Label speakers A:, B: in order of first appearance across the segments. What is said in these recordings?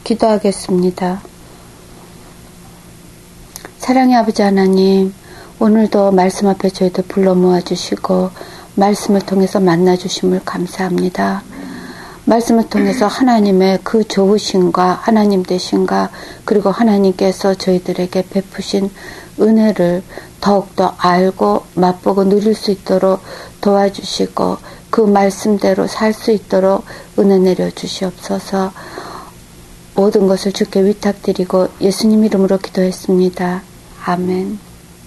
A: 기도하겠습니다. 사랑의 아버지 하나님, 오늘도 말씀 앞에 저희들 불러 모아주시고 말씀을 통해서 만나주심을 감사합니다. 말씀을 통해서 하나님의 그 좋으심과 하나님 되심과 그리고 하나님께서 저희들에게 베푸신 은혜를 더욱더 알고 맛보고 누릴 수 있도록 도와주시고 그 말씀대로 살 수 있도록 은혜 내려주시옵소서. 모든 것을 주께 위탁드리고 예수님 이름으로 기도했습니다. 아멘.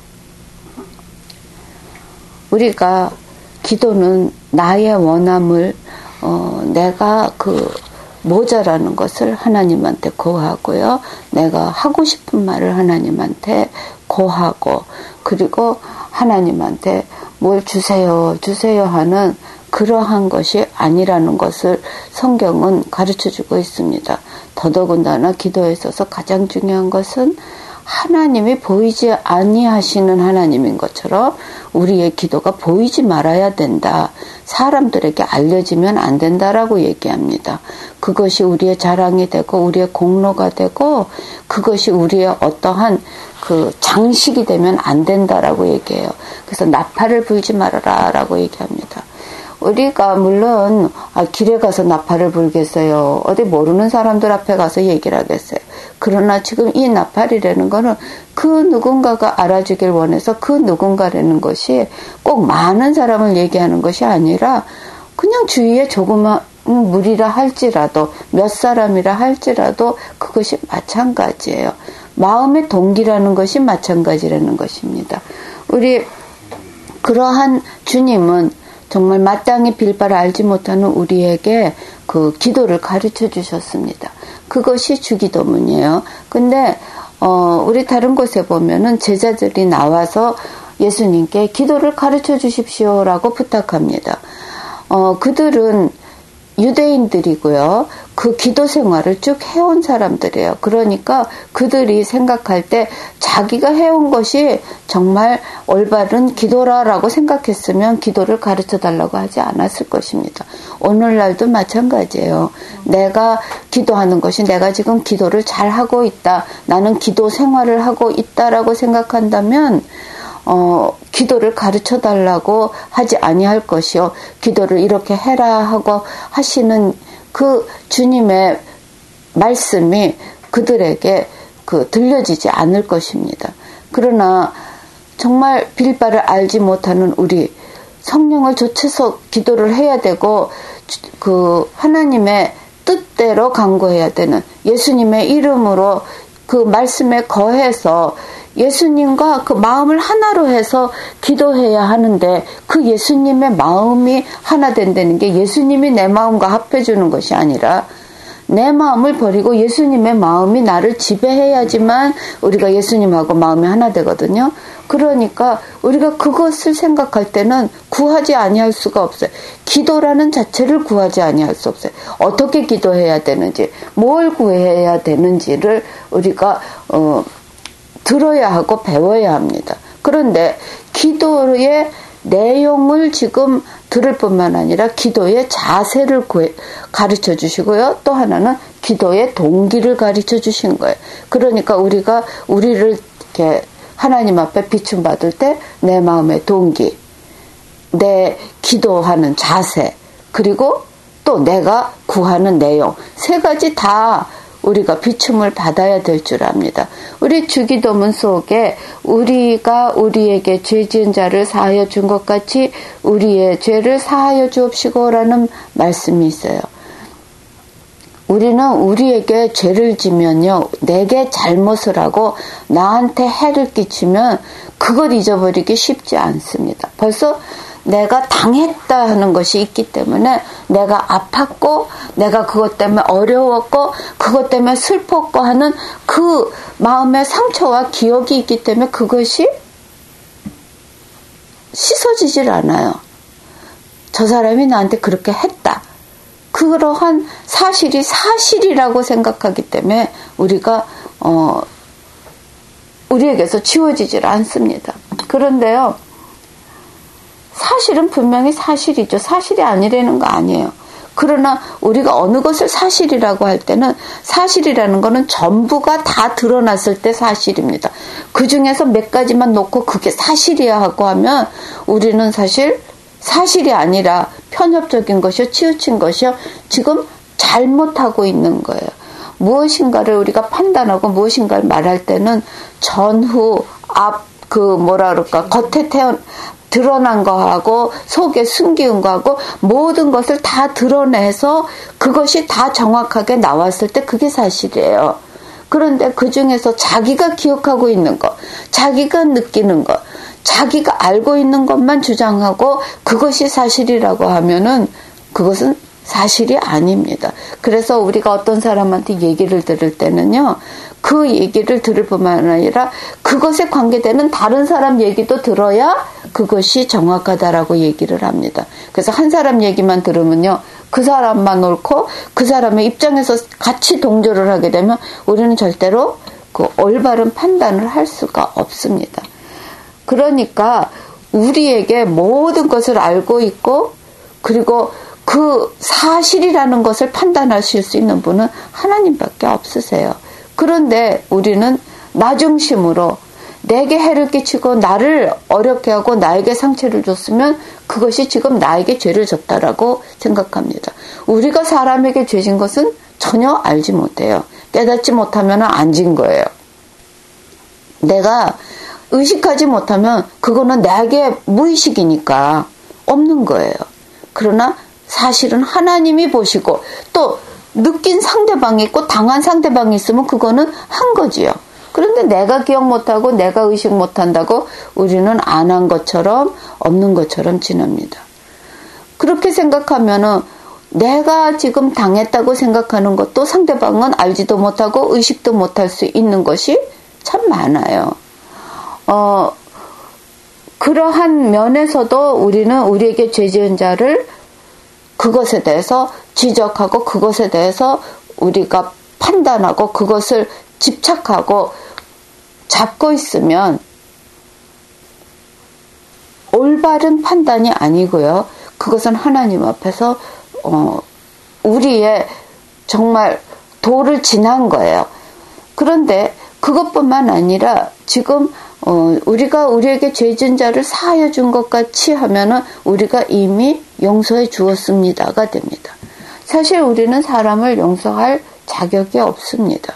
A: 우리가 기도는 나의 원함을 내가 모자라는 것을 하나님한테 고하고요. 내가 하고 싶은 말을 하나님한테 고하고 그리고 하나님한테 뭘 주세요 하는 그러한 것이 아니라는 것을 성경은 가르쳐주고 있습니다. 더더군다나 기도에 있어서 가장 중요한 것은 하나님이 보이지 아니하시는 하나님인 것처럼 우리의 기도가 보이지 말아야 된다. 사람들에게 알려지면 안 된다라고 얘기합니다. 그것이 우리의 자랑이 되고 우리의 공로가 되고 그것이 우리의 어떠한 장식이 되면 안 된다라고 얘기해요. 그래서 나팔을 불지 말아라라고 얘기합니다. 우리가 물론 길에 가서 나팔을 불겠어요. 어디 모르는 사람들 앞에 가서 얘기를 하겠어요. 그러나 지금 이 나팔이라는 거는 그 누군가가 알아주길 원해서 그 누군가라는 것이 꼭 많은 사람을 얘기하는 것이 아니라 그냥 주위에 조그만 무리라 할지라도 몇 사람이라 할지라도 그것이 마찬가지예요. 마음의 동기라는 것이 마찬가지라는 것입니다. 우리 그러한 주님은 정말 마땅히 빌 바를 알지 못하는 우리에게 그 기도를 가르쳐 주셨습니다. 그것이 주기도문이에요. 근데 우리 다른 곳에 보면은 제자들이 나와서 예수님께 기도를 가르쳐 주십시오라고 부탁합니다. 그들은 유대인들이고요. 그 기도 생활을 쭉 해온 사람들이에요. 그러니까 그들이 생각할 때 자기가 해온 것이 정말 올바른 기도라라고 생각했으면 기도를 가르쳐 달라고 하지 않았을 것입니다. 오늘날도 마찬가지예요. 내가 기도하는 것이 내가 지금 기도를 잘 하고 있다. 나는 기도 생활을 하고 있다라고 생각한다면 기도를 가르쳐 달라고 하지 아니할 것이요. 기도를 이렇게 해라 하고 하시는 그 주님의 말씀이 그들에게 들려지지 않을 것입니다. 그러나 정말 빌 바를 알지 못하는 우리 성령을 좇아서 기도를 해야 되고 하나님의 뜻대로 간구해야 되는 예수님의 이름으로 그 말씀에 거해서 예수님과 그 마음을 하나로 해서 기도해야 하는데 그 예수님의 마음이 하나 된다는 게 예수님이 내 마음과 합해주는 것이 아니라 내 마음을 버리고 예수님의 마음이 나를 지배해야지만 우리가 예수님하고 마음이 하나 되거든요. 그러니까 우리가 그것을 생각할 때는 구하지 아니할 수가 없어요. 기도라는 자체를 구하지 아니할 수 없어요. 어떻게 기도해야 되는지, 뭘 구해야 되는지를 우리가 들어야 하고 배워야 합니다. 그런데 기도의 내용을 지금 들을 뿐만 아니라 기도의 자세를 가르쳐 주시고요. 또 하나는 기도의 동기를 가르쳐 주신 거예요. 그러니까 우리가 우리를 이렇게 하나님 앞에 비춤 받을 때 내 마음의 동기, 내 기도하는 자세, 그리고 또 내가 구하는 내용, 세 가지 다 우리가 비춤을 받아야 될 줄 압니다. 우리 주기도문 속에 우리가 우리에게 죄 지은 자를 사하여 준 것 같이 우리의 죄를 사하여 주옵시고라는 말씀이 있어요. 우리는 우리에게 죄를 지면요, 내게 잘못을 하고 나한테 해를 끼치면 그걸 잊어버리기 쉽지 않습니다. 벌써 내가 당했다 하는 것이 있기 때문에 내가 아팠고 내가 그것 때문에 어려웠고 그것 때문에 슬펐고 하는 그 마음의 상처와 기억이 있기 때문에 그것이 씻어지질 않아요. 저 사람이 나한테 그렇게 했다. 그러한 사실이 사실이라고 생각하기 때문에 우리가 우리에게서 지워지질 않습니다. 그런데요, 사실은 분명히 사실이죠. 사실이 아니라는 거 아니에요. 그러나 우리가 어느 것을 사실이라고 할 때는 사실이라는 거는 전부가 다 드러났을 때 사실입니다. 그 중에서 몇 가지만 놓고 그게 사실이야 하고 하면 우리는 사실 사실이 아니라 편협적인 것이요, 치우친 것이요, 지금 잘못하고 있는 거예요. 무엇인가를 우리가 판단하고 무엇인가를 말할 때는 전후, 앞, 겉에 드러난 거하고 속에 숨기운 거하고 모든 것을 다 드러내서 그것이 다 정확하게 나왔을 때 그게 사실이에요. 그런데 그 중에서 자기가 기억하고 있는 것, 자기가 느끼는 것, 자기가 알고 있는 것만 주장하고 그것이 사실이라고 하면은 그것은 사실이 아닙니다. 그래서 우리가 어떤 사람한테 얘기를 들을 때는요, 그 얘기를 들을 뿐만 아니라 그것에 관계되는 다른 사람 얘기도 들어야 그것이 정확하다라고 얘기를 합니다. 그래서 한 사람 얘기만 들으면요, 그 사람만 옳고 그 사람의 입장에서 같이 동조를 하게 되면 우리는 절대로 그 올바른 판단을 할 수가 없습니다. 그러니까 우리에게 모든 것을 알고 있고 그리고 그 사실이라는 것을 판단하실 수 있는 분은 하나님밖에 없으세요. 그런데 우리는 나 중심으로 내게 해를 끼치고 나를 어렵게 하고 나에게 상처를 줬으면 그것이 지금 나에게 죄를 졌다라고 생각합니다. 우리가 사람에게 죄진 것은 전혀 알지 못해요. 깨닫지 못하면 안 진 거예요. 내가 의식하지 못하면 그거는 나에게 무의식이니까 없는 거예요. 그러나 사실은 하나님이 보시고 또 느낀 상대방이 있고 당한 상대방이 있으면 그거는 한 거지요. 그런데 내가 기억 못하고 내가 의식 못한다고 우리는 안 한 것처럼 없는 것처럼 지냅니다. 그렇게 생각하면은 내가 지금 당했다고 생각하는 것도 상대방은 알지도 못하고 의식도 못할 수 있는 것이 참 많아요. 그러한 면에서도 우리는 우리에게 죄 지은 자를 그것에 대해서 지적하고 그것에 대해서 우리가 판단하고 그것을 집착하고 잡고 있으면 올바른 판단이 아니고요. 그것은 하나님 앞에서 우리의 정말 도를 지난 거예요. 그런데 그것뿐만 아니라 지금 우리가 우리에게 죄 지은 자를 사하여 준 것 같이 하면은 우리가 이미 용서해 주었습니다가 됩니다. 사실 우리는 사람을 용서할 자격이 없습니다.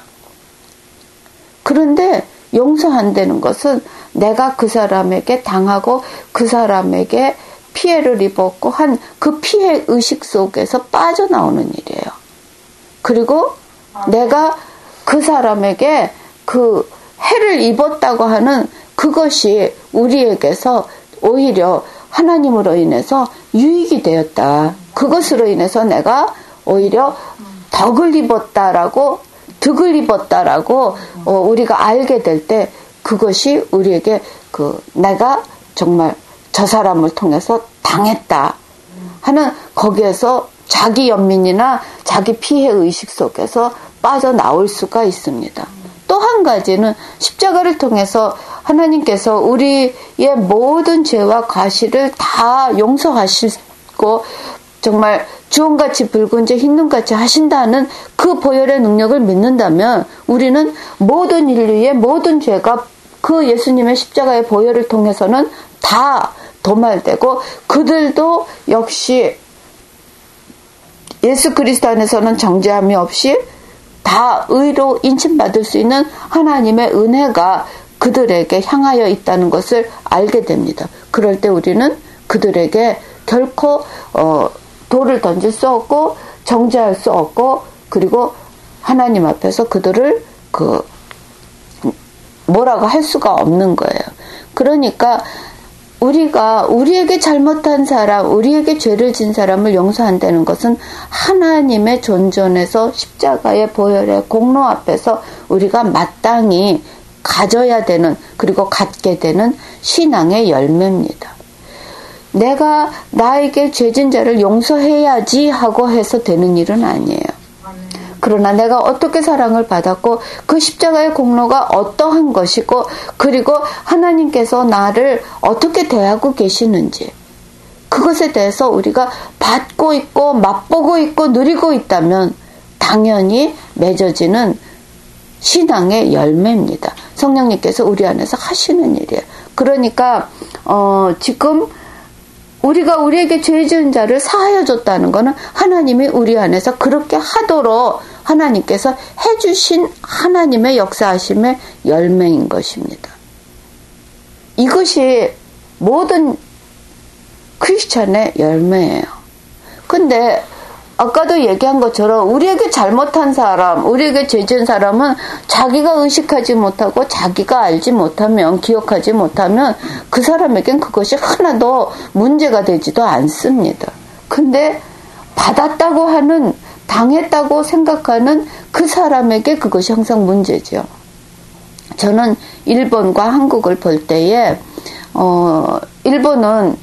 A: 그런데 용서한다는 것은 내가 그 사람에게 당하고 그 사람에게 피해를 입었고 한 그 피해 의식 속에서 빠져나오는 일이에요. 그리고 내가 그 사람에게 그 해를 입었다고 하는 그것이 우리에게서 오히려 하나님으로 인해서 유익이 되었다. 그것으로 인해서 내가 오히려 덕을 입었다라고 득을 입었다라고 우리가 알게 될 때 그것이 우리에게 내가 정말 저 사람을 통해서 당했다 하는 거기에서 자기 연민이나 자기 피해 의식 속에서 빠져나올 수가 있습니다. 또 한 가지는 십자가를 통해서 하나님께서 우리의 모든 죄와 과실을 다 용서하시고 정말 주홍같이 붉은 죄 흰 눈같이 하신다는 그 보혈의 능력을 믿는다면 우리는 모든 인류의 모든 죄가 그 예수님의 십자가의 보혈을 통해서는 다 도말되고 그들도 역시 예수 그리스도 안에서는 정죄함이 없이 다 의로 인침받을 수 있는 하나님의 은혜가 그들에게 향하여 있다는 것을 알게 됩니다. 그럴 때 우리는 그들에게 결코 돌을 던질 수 없고 정죄할 수 없고 그리고 하나님 앞에서 그들을 뭐라고 할 수가 없는 거예요. 그러니까 우리가 우리에게 잘못한 사람, 우리에게 죄를 진 사람을 용서한다는 것은 하나님의 존전에서 십자가의 보혈의 공로 앞에서 우리가 마땅히 가져야 되는 그리고 갖게 되는 신앙의 열매입니다. 내가 나에게 죄진 자를 용서해야지 하고 해서 되는 일은 아니에요. 그러나 내가 어떻게 사랑을 받았고 그 십자가의 공로가 어떠한 것이고 그리고 하나님께서 나를 어떻게 대하고 계시는지 그것에 대해서 우리가 받고 있고 맛보고 있고 누리고 있다면 당연히 맺어지는 신앙의 열매입니다. 성령님께서 우리 안에서 하시는 일이에요. 그러니까 지금 우리가 우리에게 죄 지은 자를 사하여 줬다는 것은 하나님이 우리 안에서 그렇게 하도록 하나님께서 해주신 하나님의 역사하심의 열매인 것입니다. 이것이 모든 크리스찬의 열매예요. 근데 아까도 얘기한 것처럼 우리에게 잘못한 사람, 우리에게 죄 지은 사람은 자기가 의식하지 못하고 자기가 알지 못하면, 기억하지 못하면 그 사람에겐 그것이 하나도 문제가 되지도 않습니다. 근데 받았다고 하는, 당했다고 생각하는 그 사람에게 그것이 항상 문제죠. 저는 일본과 한국을 볼 때에 일본은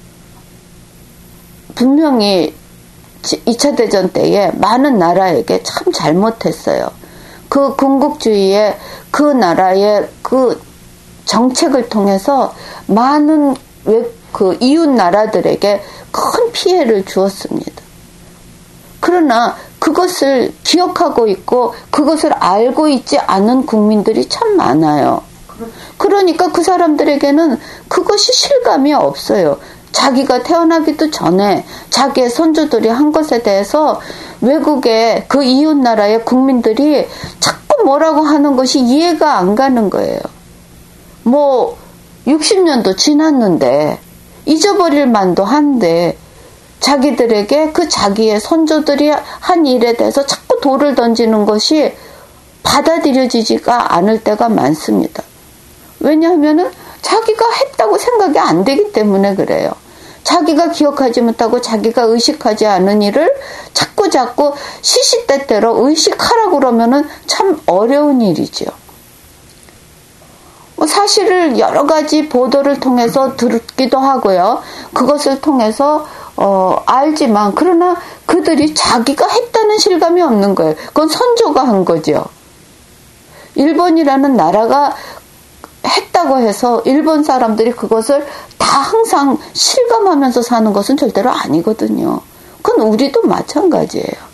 A: 분명히 2차 대전 때에 많은 나라에게 참 잘못했어요. 그 군국주의의 그 나라의 그 정책을 통해서 많은 그 이웃 나라들에게 큰 피해를 주었습니다. 그러나 그것을 기억하고 있고 그것을 알고 있지 않은 국민들이 참 많아요. 그러니까 그 사람들에게는 그것이 실감이 없어요. 자기가 태어나기도 전에 자기의 선조들이 한 것에 대해서 외국의 그 이웃 나라의 국민들이 자꾸 뭐라고 하는 것이 이해가 안 가는 거예요. 뭐 60년도 지났는데 잊어버릴 만도 한데 자기들에게 그 자기의 선조들이 한 일에 대해서 자꾸 돌을 던지는 것이 받아들여지지가 않을 때가 많습니다. 왜냐하면은 자기가 했다고 생각이 안 되기 때문에 그래요. 자기가 기억하지 못하고 자기가 의식하지 않은 일을 자꾸 시시때때로 의식하라고 그러면은 참 어려운 일이죠. 사실을 여러 가지 보도를 통해서 듣기도 하고요. 그것을 통해서 알지만 그러나 그들이 자기가 했다는 실감이 없는 거예요. 그건 선조가 한 거죠. 일본이라는 나라가 했다고 해서 일본 사람들이 그것을 다 항상 실감하면서 사는 것은 절대로 아니거든요. 그건 우리도 마찬가지예요.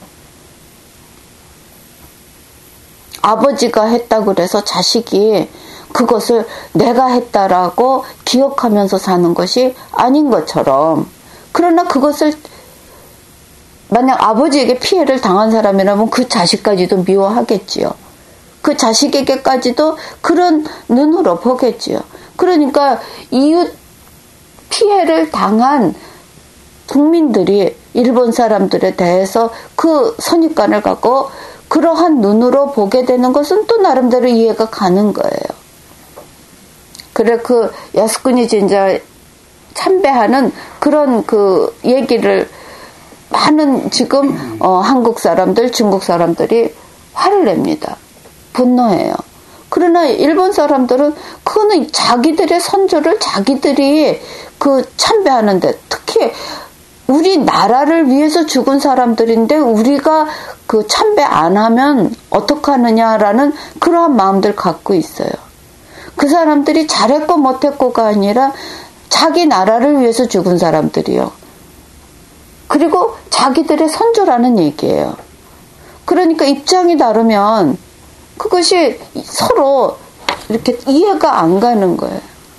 A: 아버지가 했다고 그래서 자식이 그것을 내가 했다라고 기억하면서 사는 것이 아닌 것처럼, 그러나 그것을 만약 아버지에게 피해를 당한 사람이라면 그 자식까지도 미워하겠지요. 그 자식에게까지도 그런 눈으로 보겠지요. 그러니까 이웃 피해를 당한 국민들이 일본 사람들에 대해서 그 선입관을 갖고 그러한 눈으로 보게 되는 것은 또 나름대로 이해가 가는 거예요. 그래 그 야스쿠니 진짜 참배하는 그런 그 얘기를 많은 지금 한국 사람들, 중국 사람들이 화를 냅니다. 분노해요. 그러나 일본 사람들은 그는 자기들의 선조를 자기들이 그 참배하는데, 특히 우리나라를 위해서 죽은 사람들인데 우리가 그 참배 안 하면 어떡하느냐라는 그러한 마음들 갖고 있어요. 그 사람들이 잘했고 못했고가 아니라 자기 나라를 위해서 죽은 사람들이요. 그리고 자기들의 선조라는 얘기예요. 그러니까 입장이 다르면 그것이 서로 이렇게 이해가 안 가는 거예요.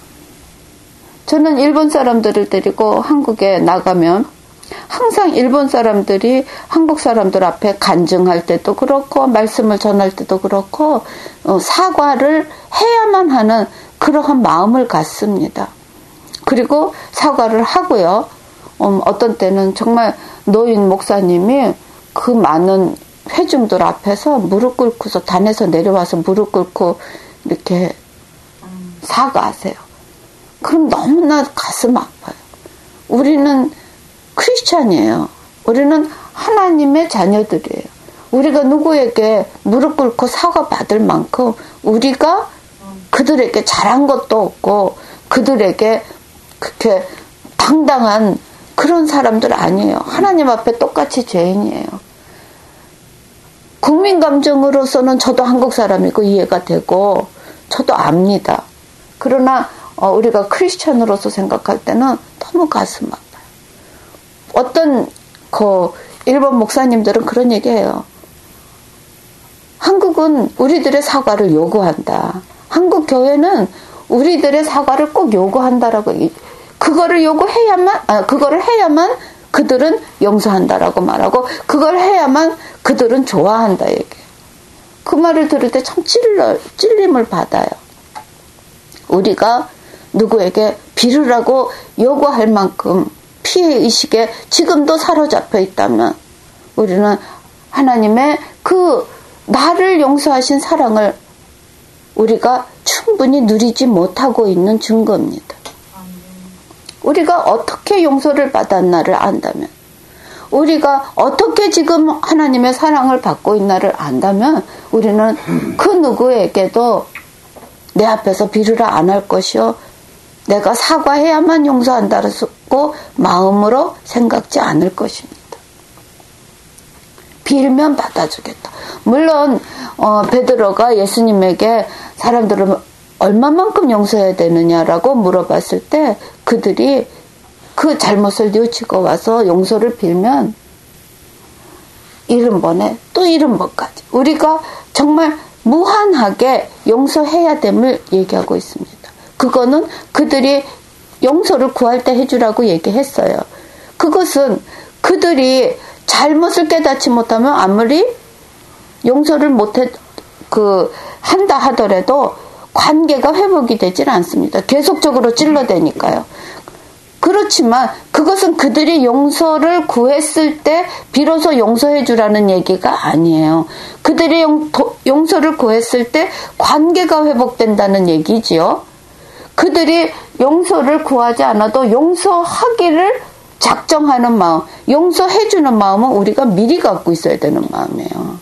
A: 저는 일본 사람들을 데리고 한국에 나가면 항상 일본 사람들이 한국 사람들 앞에 간증할 때도 그렇고 말씀을 전할 때도 그렇고 사과를 해야만 하는 그러한 마음을 갖습니다. 그리고 사과를 하고요. 어떤 때는 정말 노인 목사님이 그 많은 회중들 앞에서 무릎 꿇고서 단에서 내려와서 무릎 꿇고 이렇게 사과하세요. 그럼 너무나 가슴 아파요. 우리는 크리스찬이에요. 우리는 하나님의 자녀들이에요. 우리가 누구에게 무릎 꿇고 사과 받을 만큼 우리가 그들에게 잘한 것도 없고 그들에게 그렇게 당당한 그런 사람들 아니에요. 하나님 앞에 똑같이 죄인이에요. 국민 감정으로서는 저도 한국 사람이고 이해가 되고 저도 압니다. 그러나 우리가 크리스찬으로서 생각할 때는 너무 가슴 아파요. 어떤 일본 목사님들은 그런 얘기해요. 한국은 우리들의 사과를 요구한다. 한국 교회는 우리들의 사과를 꼭 요구한다라고, 그거를 해야만 그들은 용서한다라고 말하고, 그걸 해야만 그들은 좋아한다 얘기해요. 그 말을 들을 때 참 찔림을 받아요. 우리가 누구에게 빌으라고 요구할 만큼 피해의식에 지금도 사로잡혀 있다면, 우리는 하나님의 그 나를 용서하신 사랑을 우리가 충분히 누리지 못하고 있는 증거입니다. 우리가 어떻게 용서를 받았나를 안다면, 우리가 어떻게 지금 하나님의 사랑을 받고 있나를 안다면, 우리는 그 누구에게도 내 앞에서 빌으라 안 할 것이요, 내가 사과해야만 용서한다고 마음으로 생각지 않을 것입니다. 빌면 받아주겠다. 물론 베드로가 예수님에게 사람들은 얼마만큼 용서해야 되느냐라고 물어봤을 때, 그들이 그 잘못을 뉘우치고 와서 용서를 빌면 70번에 또 70번까지 우리가 정말 무한하게 용서해야 됨을 얘기하고 있습니다. 그거는 그들이 용서를 구할 때 해주라고 얘기했어요. 그것은 그들이 잘못을 깨닫지 못하면 아무리 용서를 한다 하더라도 관계가 회복이 되질 않습니다. 계속적으로 찔러대니까요. 그렇지만 그것은 그들이 용서를 구했을 때 비로소 용서해 주라는 얘기가 아니에요. 그들이 용서를 구했을 때 관계가 회복된다는 얘기지요. 그들이 용서를 구하지 않아도 용서하기를 작정하는 마음, 용서해 주는 마음은 우리가 미리 갖고 있어야 되는 마음이에요.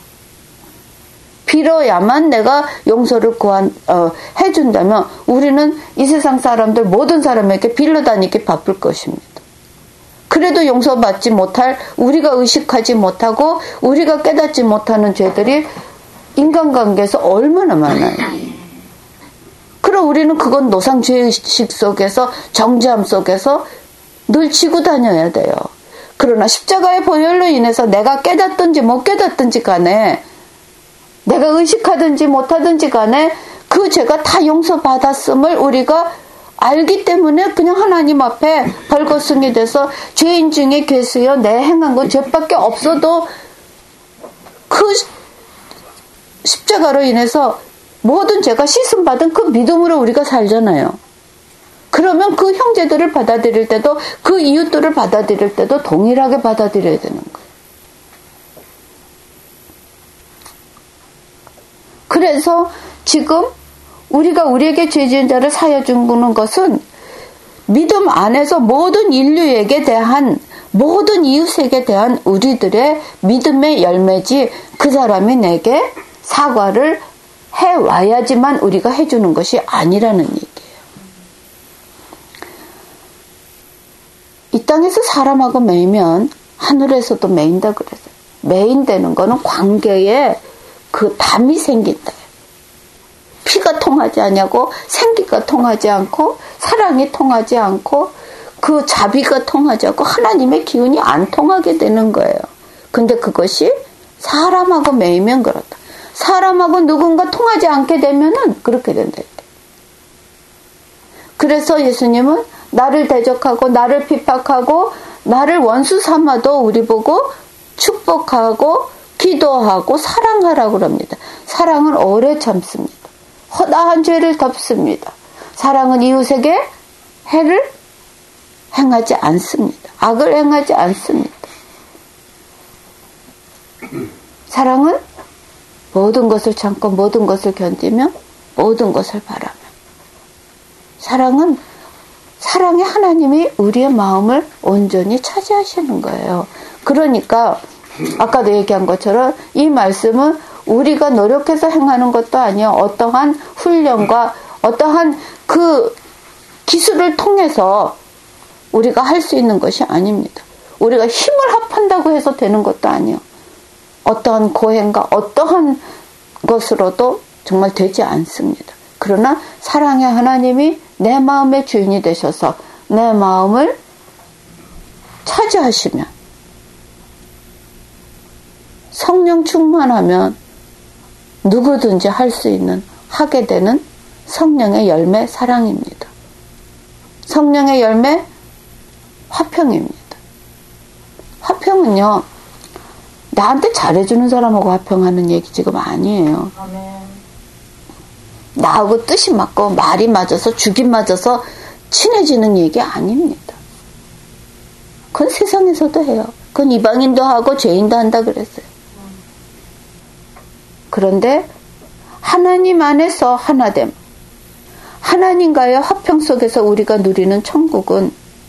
A: 빌어야만 내가 용서를 해준다면 우리는 이 세상 사람들 모든 사람에게 빌러 다니기 바쁠 것입니다. 그래도 용서받지 못할, 우리가 의식하지 못하고 우리가 깨닫지 못하는 죄들이 인간관계에서 얼마나 많아요. 그럼 우리는 그건 노상죄의식 속에서, 정죄함 속에서 늘 지고 다녀야 돼요. 그러나 십자가의 보혈로 인해서 내가 깨닫든지 못 깨닫든지 간에, 내가 의식하든지 못하든지 간에 그 죄가 다 용서받았음을 우리가 알기 때문에 그냥 하나님 앞에 벌거숭이 돼서 죄인 중에 괴수여 내 행한 건 죄밖에 없어도 그 십자가로 인해서 모든 죄가 씻음받은 그 믿음으로 우리가 살잖아요. 그러면 그 형제들을 받아들일 때도, 그 이웃들을 받아들일 때도 동일하게 받아들여야 되는 거예요. 그래서 지금 우리가 우리에게 죄 지은 자를 사하여 주는 것은 믿음 안에서 모든 인류에게 대한, 모든 이웃에게 대한 우리들의 믿음의 열매지, 그 사람이 내게 사과를 해와야지만 우리가 해주는 것이 아니라는 얘기예요. 이 땅에서 사람하고 매이면 하늘에서도 매인다 그랬어요. 매인되는 거는 관계에 그 담이 생긴다. 피가 통하지 않냐고, 생기가 통하지 않고, 사랑이 통하지 않고, 그 자비가 통하지 않고, 하나님의 기운이 안 통하게 되는 거예요. 근데 그것이 사람하고 매이면 그렇다. 사람하고 누군가 통하지 않게 되면은 그렇게 된다. 그래서 예수님은 나를 대적하고, 나를 비박하고, 나를 원수 삼아도 우리 보고 축복하고, 기도하고 사랑하라고 합니다. 사랑은 오래 참습니다. 허다한 죄를 덮습니다. 사랑은 이웃에게 해를 행하지 않습니다. 악을 행하지 않습니다. 사랑은 모든 것을 참고 모든 것을 견디며 모든 것을 바라며, 사랑은 사랑의 하나님이 우리의 마음을 온전히 차지하시는 거예요. 그러니까 아까도 얘기한 것처럼 이 말씀은 우리가 노력해서 행하는 것도 아니요, 어떠한 훈련과 어떠한 그 기술을 통해서 우리가 할 수 있는 것이 아닙니다. 우리가 힘을 합한다고 해서 되는 것도 아니요, 어떠한 고행과 어떠한 것으로도 정말 되지 않습니다. 그러나 사랑의 하나님이 내 마음의 주인이 되셔서 내 마음을 차지하시면, 성령 충만하면 누구든지 할 수 있는, 하게 되는 성령의 열매 사랑입니다. 성령의 열매 화평입니다. 화평은요, 나한테 잘해주는 사람하고 화평하는 얘기 지금 아니에요. 나하고 뜻이 맞고 말이 맞아서 죽이 맞아서 친해지는 얘기 아닙니다. 그건 세상에서도 해요. 그건 이방인도 하고 죄인도 한다 그랬어요. 그런데 하나님 안에서 하나됨, 하나님과의 화평 속에서 우리가 누리는 천국은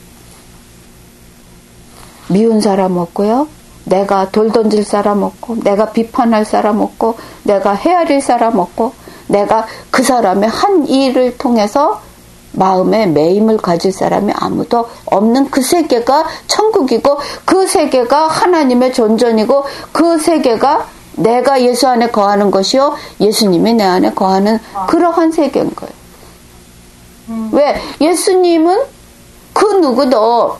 A: 미운 사람 없고요, 내가 돌 던질 사람 없고, 내가 비판할 사람 없고, 내가 헤아릴 사람 없고, 내가 그 사람의 한 일을 통해서 마음에 매임을 가질 사람이 아무도 없는 그 세계가 천국이고, 그 세계가 하나님의 존전이고, 그 세계가 내가 예수 안에 거하는 것이요, 예수님이 내 안에 거하는 그러한 세계인 거예요. 왜? 예수님은 그 누구도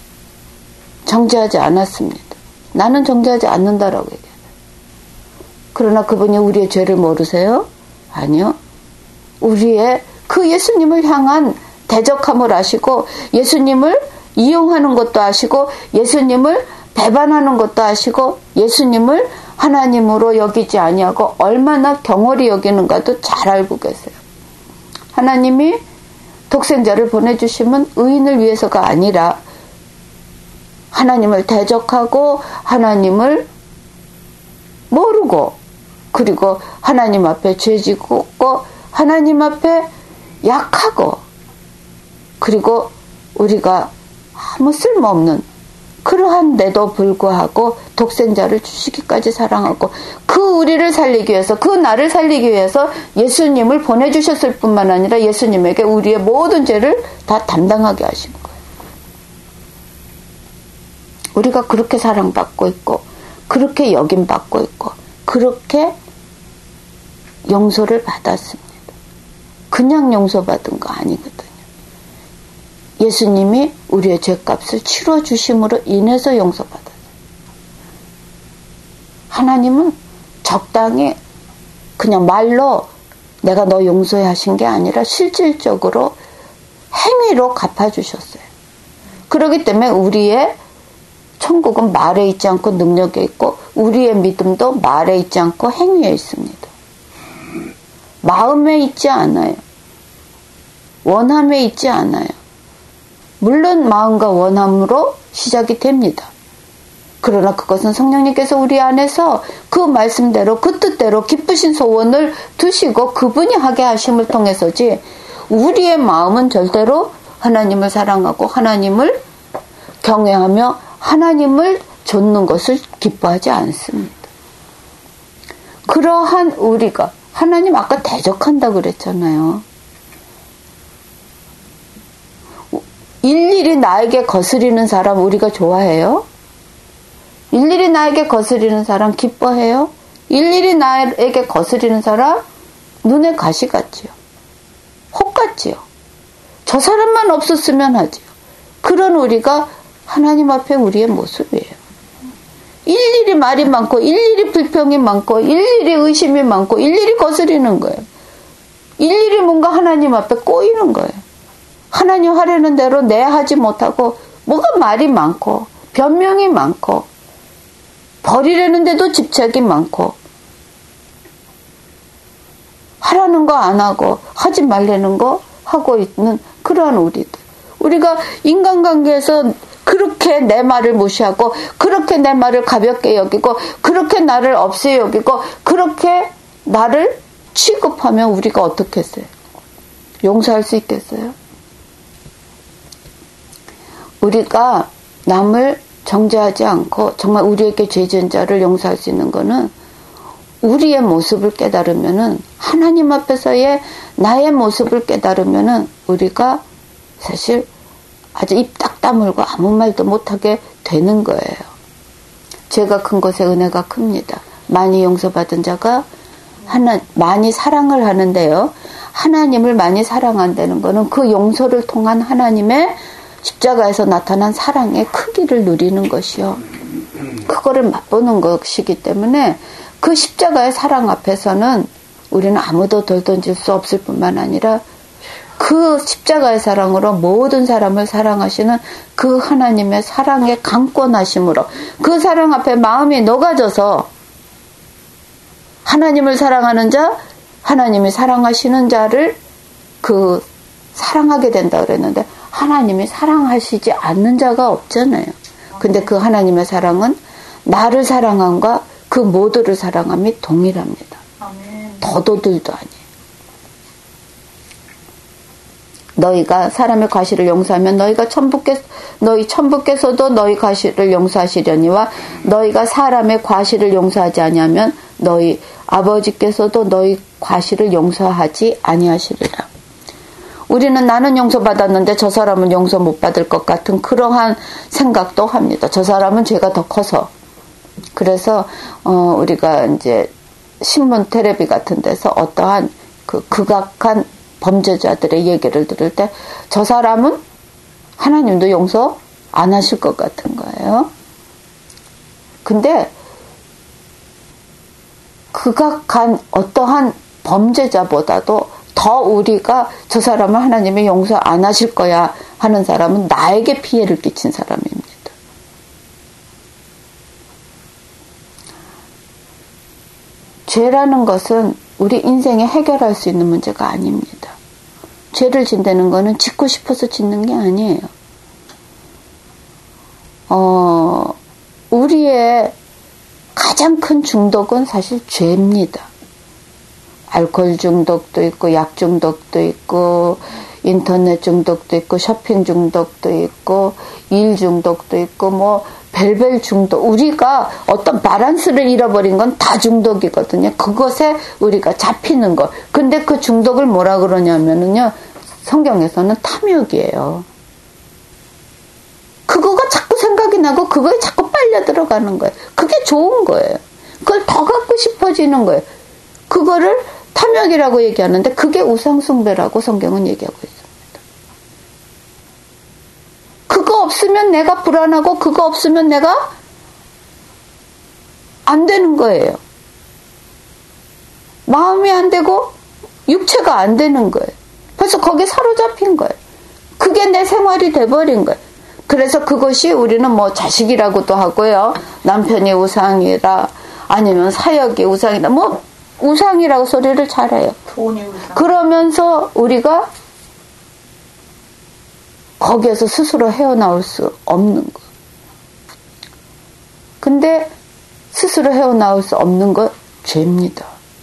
A: 정죄하지 않았습니다. 나는 정죄하지 않는다라고 얘기해요. 그러나 그분이 우리의 죄를 모르세요? 아니요. 우리의 그 예수님을 향한 대적함을 아시고, 예수님을 이용하는 것도 아시고, 예수님을 배반하는 것도 아시고, 예수님을 하나님으로 여기지 아니하고 얼마나 경홀히 여기는가도 잘 알고 계세요. 하나님이 독생자를 보내주시면 의인을 위해서가 아니라 하나님을 대적하고 하나님을 모르고, 그리고 하나님 앞에 죄지고 하나님 앞에 약하고, 그리고 우리가 아무 쓸모없는 그러한데도 불구하고 독생자를 주시기까지 사랑하고, 그 우리를 살리기 위해서, 그 나를 살리기 위해서 예수님을 보내주셨을 뿐만 아니라 예수님에게 우리의 모든 죄를 다 담당하게 하신 거예요. 우리가 그렇게 사랑받고 있고, 그렇게 여김받고 있고, 그렇게 용서를 받았습니다. 그냥 용서받은 거 아니거든요. 예수님이 우리의 죄값을 치러주심으로 인해서 용서받았어요. 하나님은 적당히 그냥 말로 내가 너 용서해 하신 게 아니라 실질적으로 행위로 갚아주셨어요. 그렇기 때문에 우리의 천국은 말에 있지 않고 능력에 있고, 우리의 믿음도 말에 있지 않고 행위에 있습니다. 마음에 있지 않아요. 원함에 있지 않아요. 물론 마음과 원함으로 시작이 됩니다. 그러나 그것은 성령님께서 우리 안에서 그 말씀대로, 그 뜻대로 기쁘신 소원을 두시고 그분이 하게 하심을 통해서지, 우리의 마음은 절대로 하나님을 사랑하고 하나님을 경외하며 하나님을 좇는 것을 기뻐하지 않습니다. 그러한 우리가, 하나님 아까 대적한다 그랬잖아요. 일일이 나에게 거스리는 사람 우리가 좋아해요? 일일이 나에게 거스리는 사람 기뻐해요? 일일이 나에게 거스리는 사람 눈에 가시 같지요. 혹 같지요. 저 사람만 없었으면 하지요. 그런 우리가 하나님 앞에 우리의 모습이에요. 일일이 말이 많고, 일일이 불평이 많고, 일일이 의심이 많고, 일일이 거스리는 거예요. 일일이 뭔가 하나님 앞에 꼬이는 거예요. 하나님 하려는 대로 내 하지 못하고, 뭐가 말이 많고, 변명이 많고, 버리려는데도 집착이 많고, 하라는 거 안 하고, 하지 말라는 거 하고 있는 그러한 우리들. 우리가 인간관계에서 그렇게 내 말을 무시하고, 그렇게 내 말을 가볍게 여기고, 그렇게 나를 없애 여기고, 그렇게 나를 취급하면 우리가 어떻게 했어요? 용서할 수 있겠어요? 우리가 남을 정죄하지 않고 정말 우리에게 죄 지은 자를 용서할 수 있는 거는, 우리의 모습을 깨달으면은, 하나님 앞에서의 나의 모습을 깨달으면은 우리가 사실 아주 입 딱 다물고 아무 말도 못하게 되는 거예요. 죄가 큰 것에 은혜가 큽니다. 많이 용서받은 자가 많이 사랑을 하는데요. 하나님을 많이 사랑한다는 거는 그 용서를 통한 하나님의 십자가에서 나타난 사랑의 크기를 누리는 것이요. 그거를 맛보는 것이기 때문에 그 십자가의 사랑 앞에서는 우리는 아무도 돌 던질 수 없을 뿐만 아니라 그 십자가의 사랑으로 모든 사람을 사랑하시는 그 하나님의 사랑의 강권하심으로 그 사랑 앞에 마음이 녹아져서 하나님을 사랑하는 자, 하나님이 사랑하시는 자를 그 사랑하게 된다 그랬는데 하나님이 사랑하시지 않는 자가 없잖아요. 근데 그 하나님의 사랑은 나를 사랑함과 그 모두를 사랑함이 동일합니다. 더도들도 아니에요. 너희가 사람의 과실을 용서하면 너희 천부께서도 너희 과실을 용서하시려니와 너희가 사람의 과실을 용서하지 아니하면 너희 아버지께서도 너희 과실을 용서하지 아니하시리라. 우리는 나는 용서받았는데 저 사람은 용서 못 받을 것 같은 그러한 생각도 합니다. 저 사람은 죄가 더 커서. 그래서 우리가 이제 신문 텔레비 같은 데서 어떠한 그 극악한 범죄자들의 얘기를 들을 때 저 사람은 하나님도 용서 안 하실 것 같은 거예요. 근데 극악한 어떠한 범죄자보다도 더 우리가 저 사람을 하나님이 용서 안 하실 거야 하는 사람은 나에게 피해를 끼친 사람입니다. 죄라는 것은 우리 인생에 해결할 수 있는 문제가 아닙니다. 죄를 짓는 거는 짓고 싶어서 짓는 게 아니에요. 우리의 가장 큰 중독은 사실 죄입니다. 알코올 중독도 있고, 약 중독도 있고, 인터넷 중독도 있고, 쇼핑 중독도 있고, 일 중독도 있고, 뭐, 벨벨 중독. 우리가 어떤 바란스를 잃어버린 건 다 중독이거든요. 그것에 우리가 잡히는 것. 근데 그 중독을 뭐라 그러냐면은요, 성경에서는 탐욕이에요. 그거가 자꾸 생각이 나고, 그거에 자꾸 빨려 들어가는 거예요. 그게 좋은 거예요. 그걸 더 갖고 싶어지는 거예요. 그거를 탐욕이라고 얘기하는데, 그게 우상숭배라고 성경은 얘기하고 있습니다. 그거 없으면 내가 불안하고 그거 없으면 내가 안 되는 거예요. 마음이 안 되고 육체가 안 되는 거예요. 그래서 거기에 사로잡힌 거예요. 그게 내 생활이 돼버린 거예요. 그래서 그것이 우리는 뭐 자식이라고도 하고요. 남편이 우상이라 아니면 사역이 우상이라 뭐 우상이라고 소리를 잘해요.
B: 돈이 우상.
A: 그러면서 우리가 거기에서 스스로 헤어나올 수 없는 거. 근데 스스로 헤어나올 수 없는 거 죄입니다.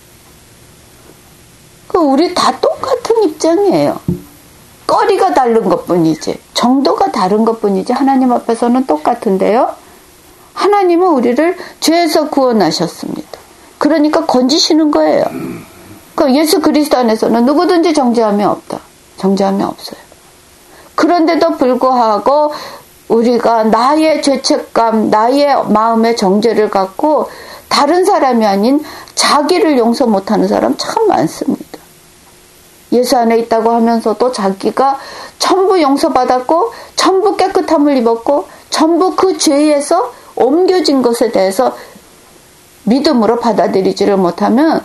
A: 우리 다 똑같은 입장이에요. 거리가 다른 것뿐이지, 정도가 다른 것뿐이지 하나님 앞에서는 똑같은데요. 하나님은 우리를 죄에서 구원하셨습니다. 그러니까 건지시는 거예요. 그러니까 예수 그리스도 안에서는 누구든지 정죄함이 없다. 정죄함이 없어요. 그런데도 불구하고 우리가 나의 죄책감, 나의 마음의 정죄를 갖고 다른 사람이 아닌 자기를 용서 못하는 사람 참 많습니다. 예수 안에 있다고 하면서도 자기가 전부 용서받았고 전부 깨끗함을 입었고 전부 그 죄에서 옮겨진 것에 대해서 믿음으로 받아들이지를 못하면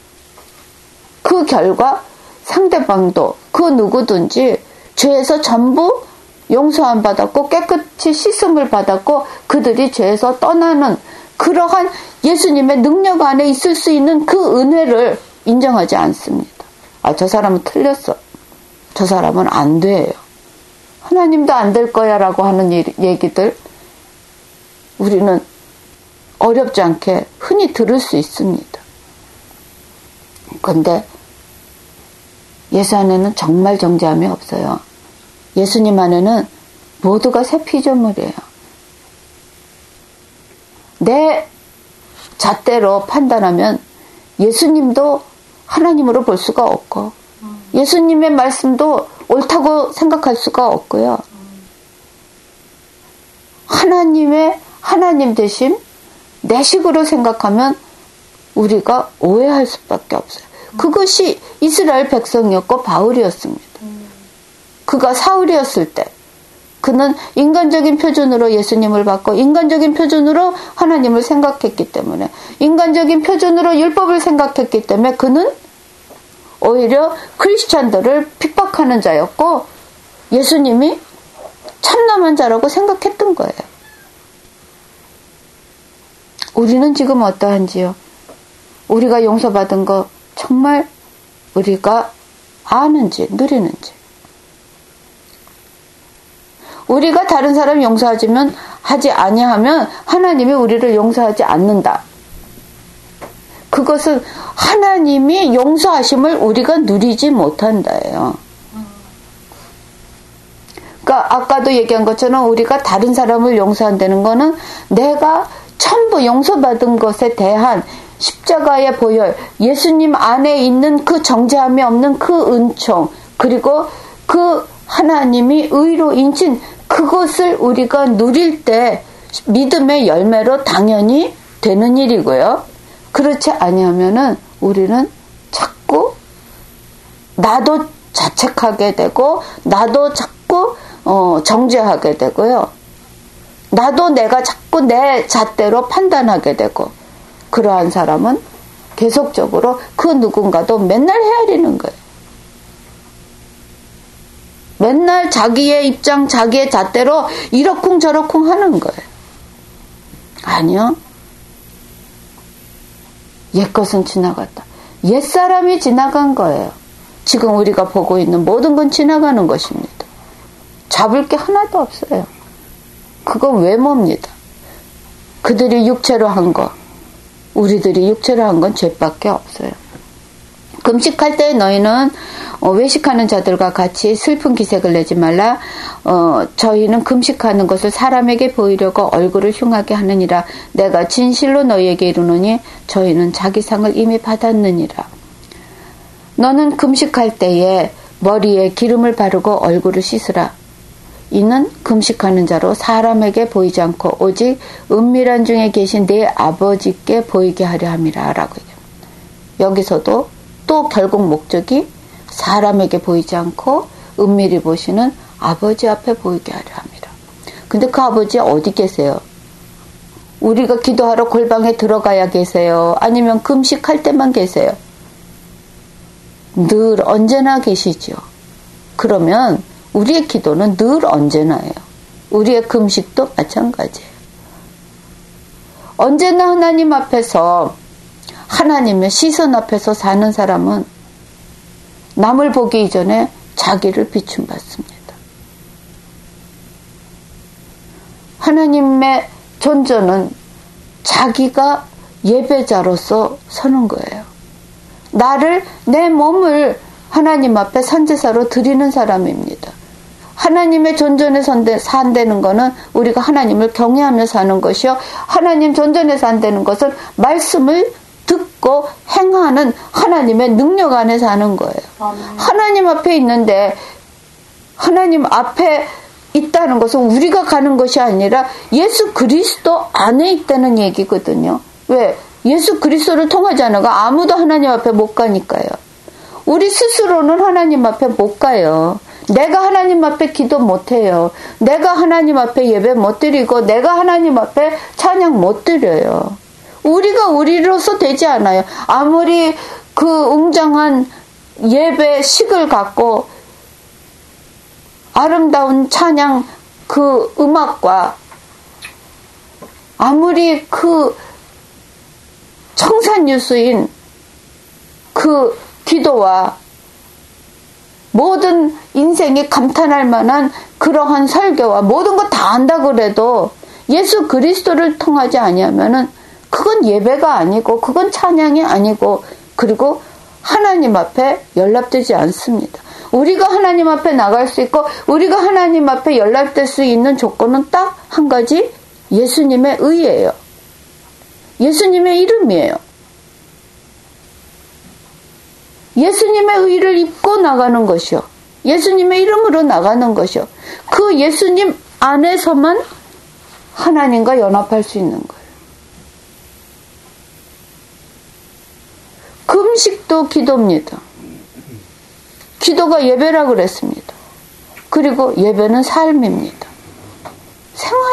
A: 그 결과 상대방도 그 누구든지 죄에서 전부 용서함 받았고 깨끗이 씻음을 받았고 그들이 죄에서 떠나는 그러한 예수님의 능력 안에 있을 수 있는 그 은혜를 인정하지 않습니다. 아, 저 사람은 틀렸어. 저 사람은 안 돼요. 하나님도 안 될 거야 라고 하는 얘기들 우리는 어렵지 않게 흔히 들을 수 있습니다. 그런데 예수 안에는 정말 정죄함이 없어요. 예수님 안에는 모두가 새 피조물이에요. 내 잣대로 판단하면 예수님도 하나님으로 볼 수가 없고 예수님의 말씀도 옳다고 생각할 수가 없고요. 하나님의 하나님 되심 내 식으로 생각하면 우리가 오해할 수밖에 없어요. 그것이 이스라엘 백성이었고 바울이었습니다. 그가 사울이었을 때 그는 인간적인 표준으로 예수님을 받고 인간적인 표준으로 하나님을 생각했기 때문에 인간적인 표준으로 율법을 생각했기 때문에 그는 오히려 크리스찬들을 핍박하는 자였고 예수님이 참남한 자라고 생각했던 거예요. 우리는 지금 어떠한지요? 우리가 용서받은 거 정말 우리가 아는지 누리는지. 우리가 다른 사람 하지 아니하면 하나님이 우리를 용서하지 않는다. 그것은 하나님이 용서하심을 우리가 누리지 못한다예요. 그러니까 아까도 얘기한 것처럼 우리가 다른 사람을 용서한다는 거는 내가 전부 용서받은 것에 대한 십자가의 보혈, 예수님 안에 있는 그 정죄함이 없는 그 은총, 그리고 그 하나님이 의로 인친 그것을 우리가 누릴 때 믿음의 열매로 당연히 되는 일이고요. 그렇지 아니하면은 우리는 자꾸 나도 자책하게 되고 나도 자꾸 정죄하게 되고요. 나도 내가 자꾸 내 잣대로 판단하게 되고 그러한 사람은 계속적으로 그 누군가도 맨날 헤아리는 거예요. 맨날 자기의 입장, 자기의 잣대로 이러쿵저러쿵 하는 거예요. 아니요. 옛것은 지나갔다. 옛사람이 지나간 거예요. 지금 우리가 보고 있는 모든 건 지나가는 것입니다. 잡을 게 하나도 없어요. 그건 외모입니다. 그들이 육체로 한 거, 우리들이 육체로 한 건 죄밖에 없어요. 금식할 때 너희는 외식하는 자들과 같이 슬픈 기색을 내지 말라. 저희는 금식하는 것을 사람에게 보이려고 얼굴을 흉하게 하느니라. 내가 진실로 너희에게 이르노니 저희는 자기 상을 이미 받았느니라. 너는 금식할 때에 머리에 기름을 바르고 얼굴을 씻으라. 이는 금식하는 자로 사람에게 보이지 않고 오직 은밀한 중에 계신 네 아버지께 보이게 하려 함이라 라고 얘기합니다. 여기서도 또 결국 목적이 사람에게 보이지 않고 은밀히 보시는 아버지 앞에 보이게 하려 합니다. 근데 그 아버지 어디 계세요? 우리가 기도하러 골방에 들어가야 계세요? 아니면 금식할 때만 계세요? 늘 언제나 계시죠. 그러면 우리의 기도는 늘 언제나예요. 우리의 금식도 마찬가지예요. 언제나 하나님 앞에서 하나님의 시선 앞에서 사는 사람은 남을 보기 이전에 자기를 비춤받습니다. 하나님의 존재는 자기가 예배자로서 서는 거예요. 내 몸을 하나님 앞에 선제사로 드리는 사람입니다. 하나님의 존전에 산다는 것은 우리가 하나님을 경외하며 사는 것이요. 하나님 존전에 산다는 것은 말씀을 듣고 행하는 하나님의 능력 안에 사는 거예요. 하나님 앞에 있는데 하나님 앞에 있다는 것은 우리가 가는 것이 아니라 예수 그리스도 안에 있다는 얘기거든요. 왜? 예수 그리스도를 통하지 않아가 아무도 하나님 앞에 못 가니까요. 우리 스스로는 하나님 앞에 못 가요. 내가 하나님 앞에 기도 못 해요. 내가 하나님 앞에 예배 못 드리고 내가 하나님 앞에 찬양 못 드려요. 우리가 우리로서 되지 않아요. 아무리 그 웅장한 예배식을 갖고 아름다운 찬양 그 음악과 아무리 그 청산유수인 그 기도와 모든 인생이 감탄할 만한 그러한 설교와 모든 거 다 한다 그래도 예수 그리스도를 통하지 아니하면은 그건 예배가 아니고 그건 찬양이 아니고 그리고 하나님 앞에 연락되지 않습니다. 우리가 하나님 앞에 나갈 수 있고 우리가 하나님 앞에 연락될 수 있는 조건은 딱 한 가지 예수님의 의예요. 예수님의 이름이에요. 예수님의 의를 입고 나가는 것이요. 예수님의 이름으로 나가는 것이요. 그 예수님 안에서만 하나님과 연합할 수 있는 거예요. 금식도 기도입니다. 기도가 예배라 그랬습니다. 그리고 예배는 삶입니다.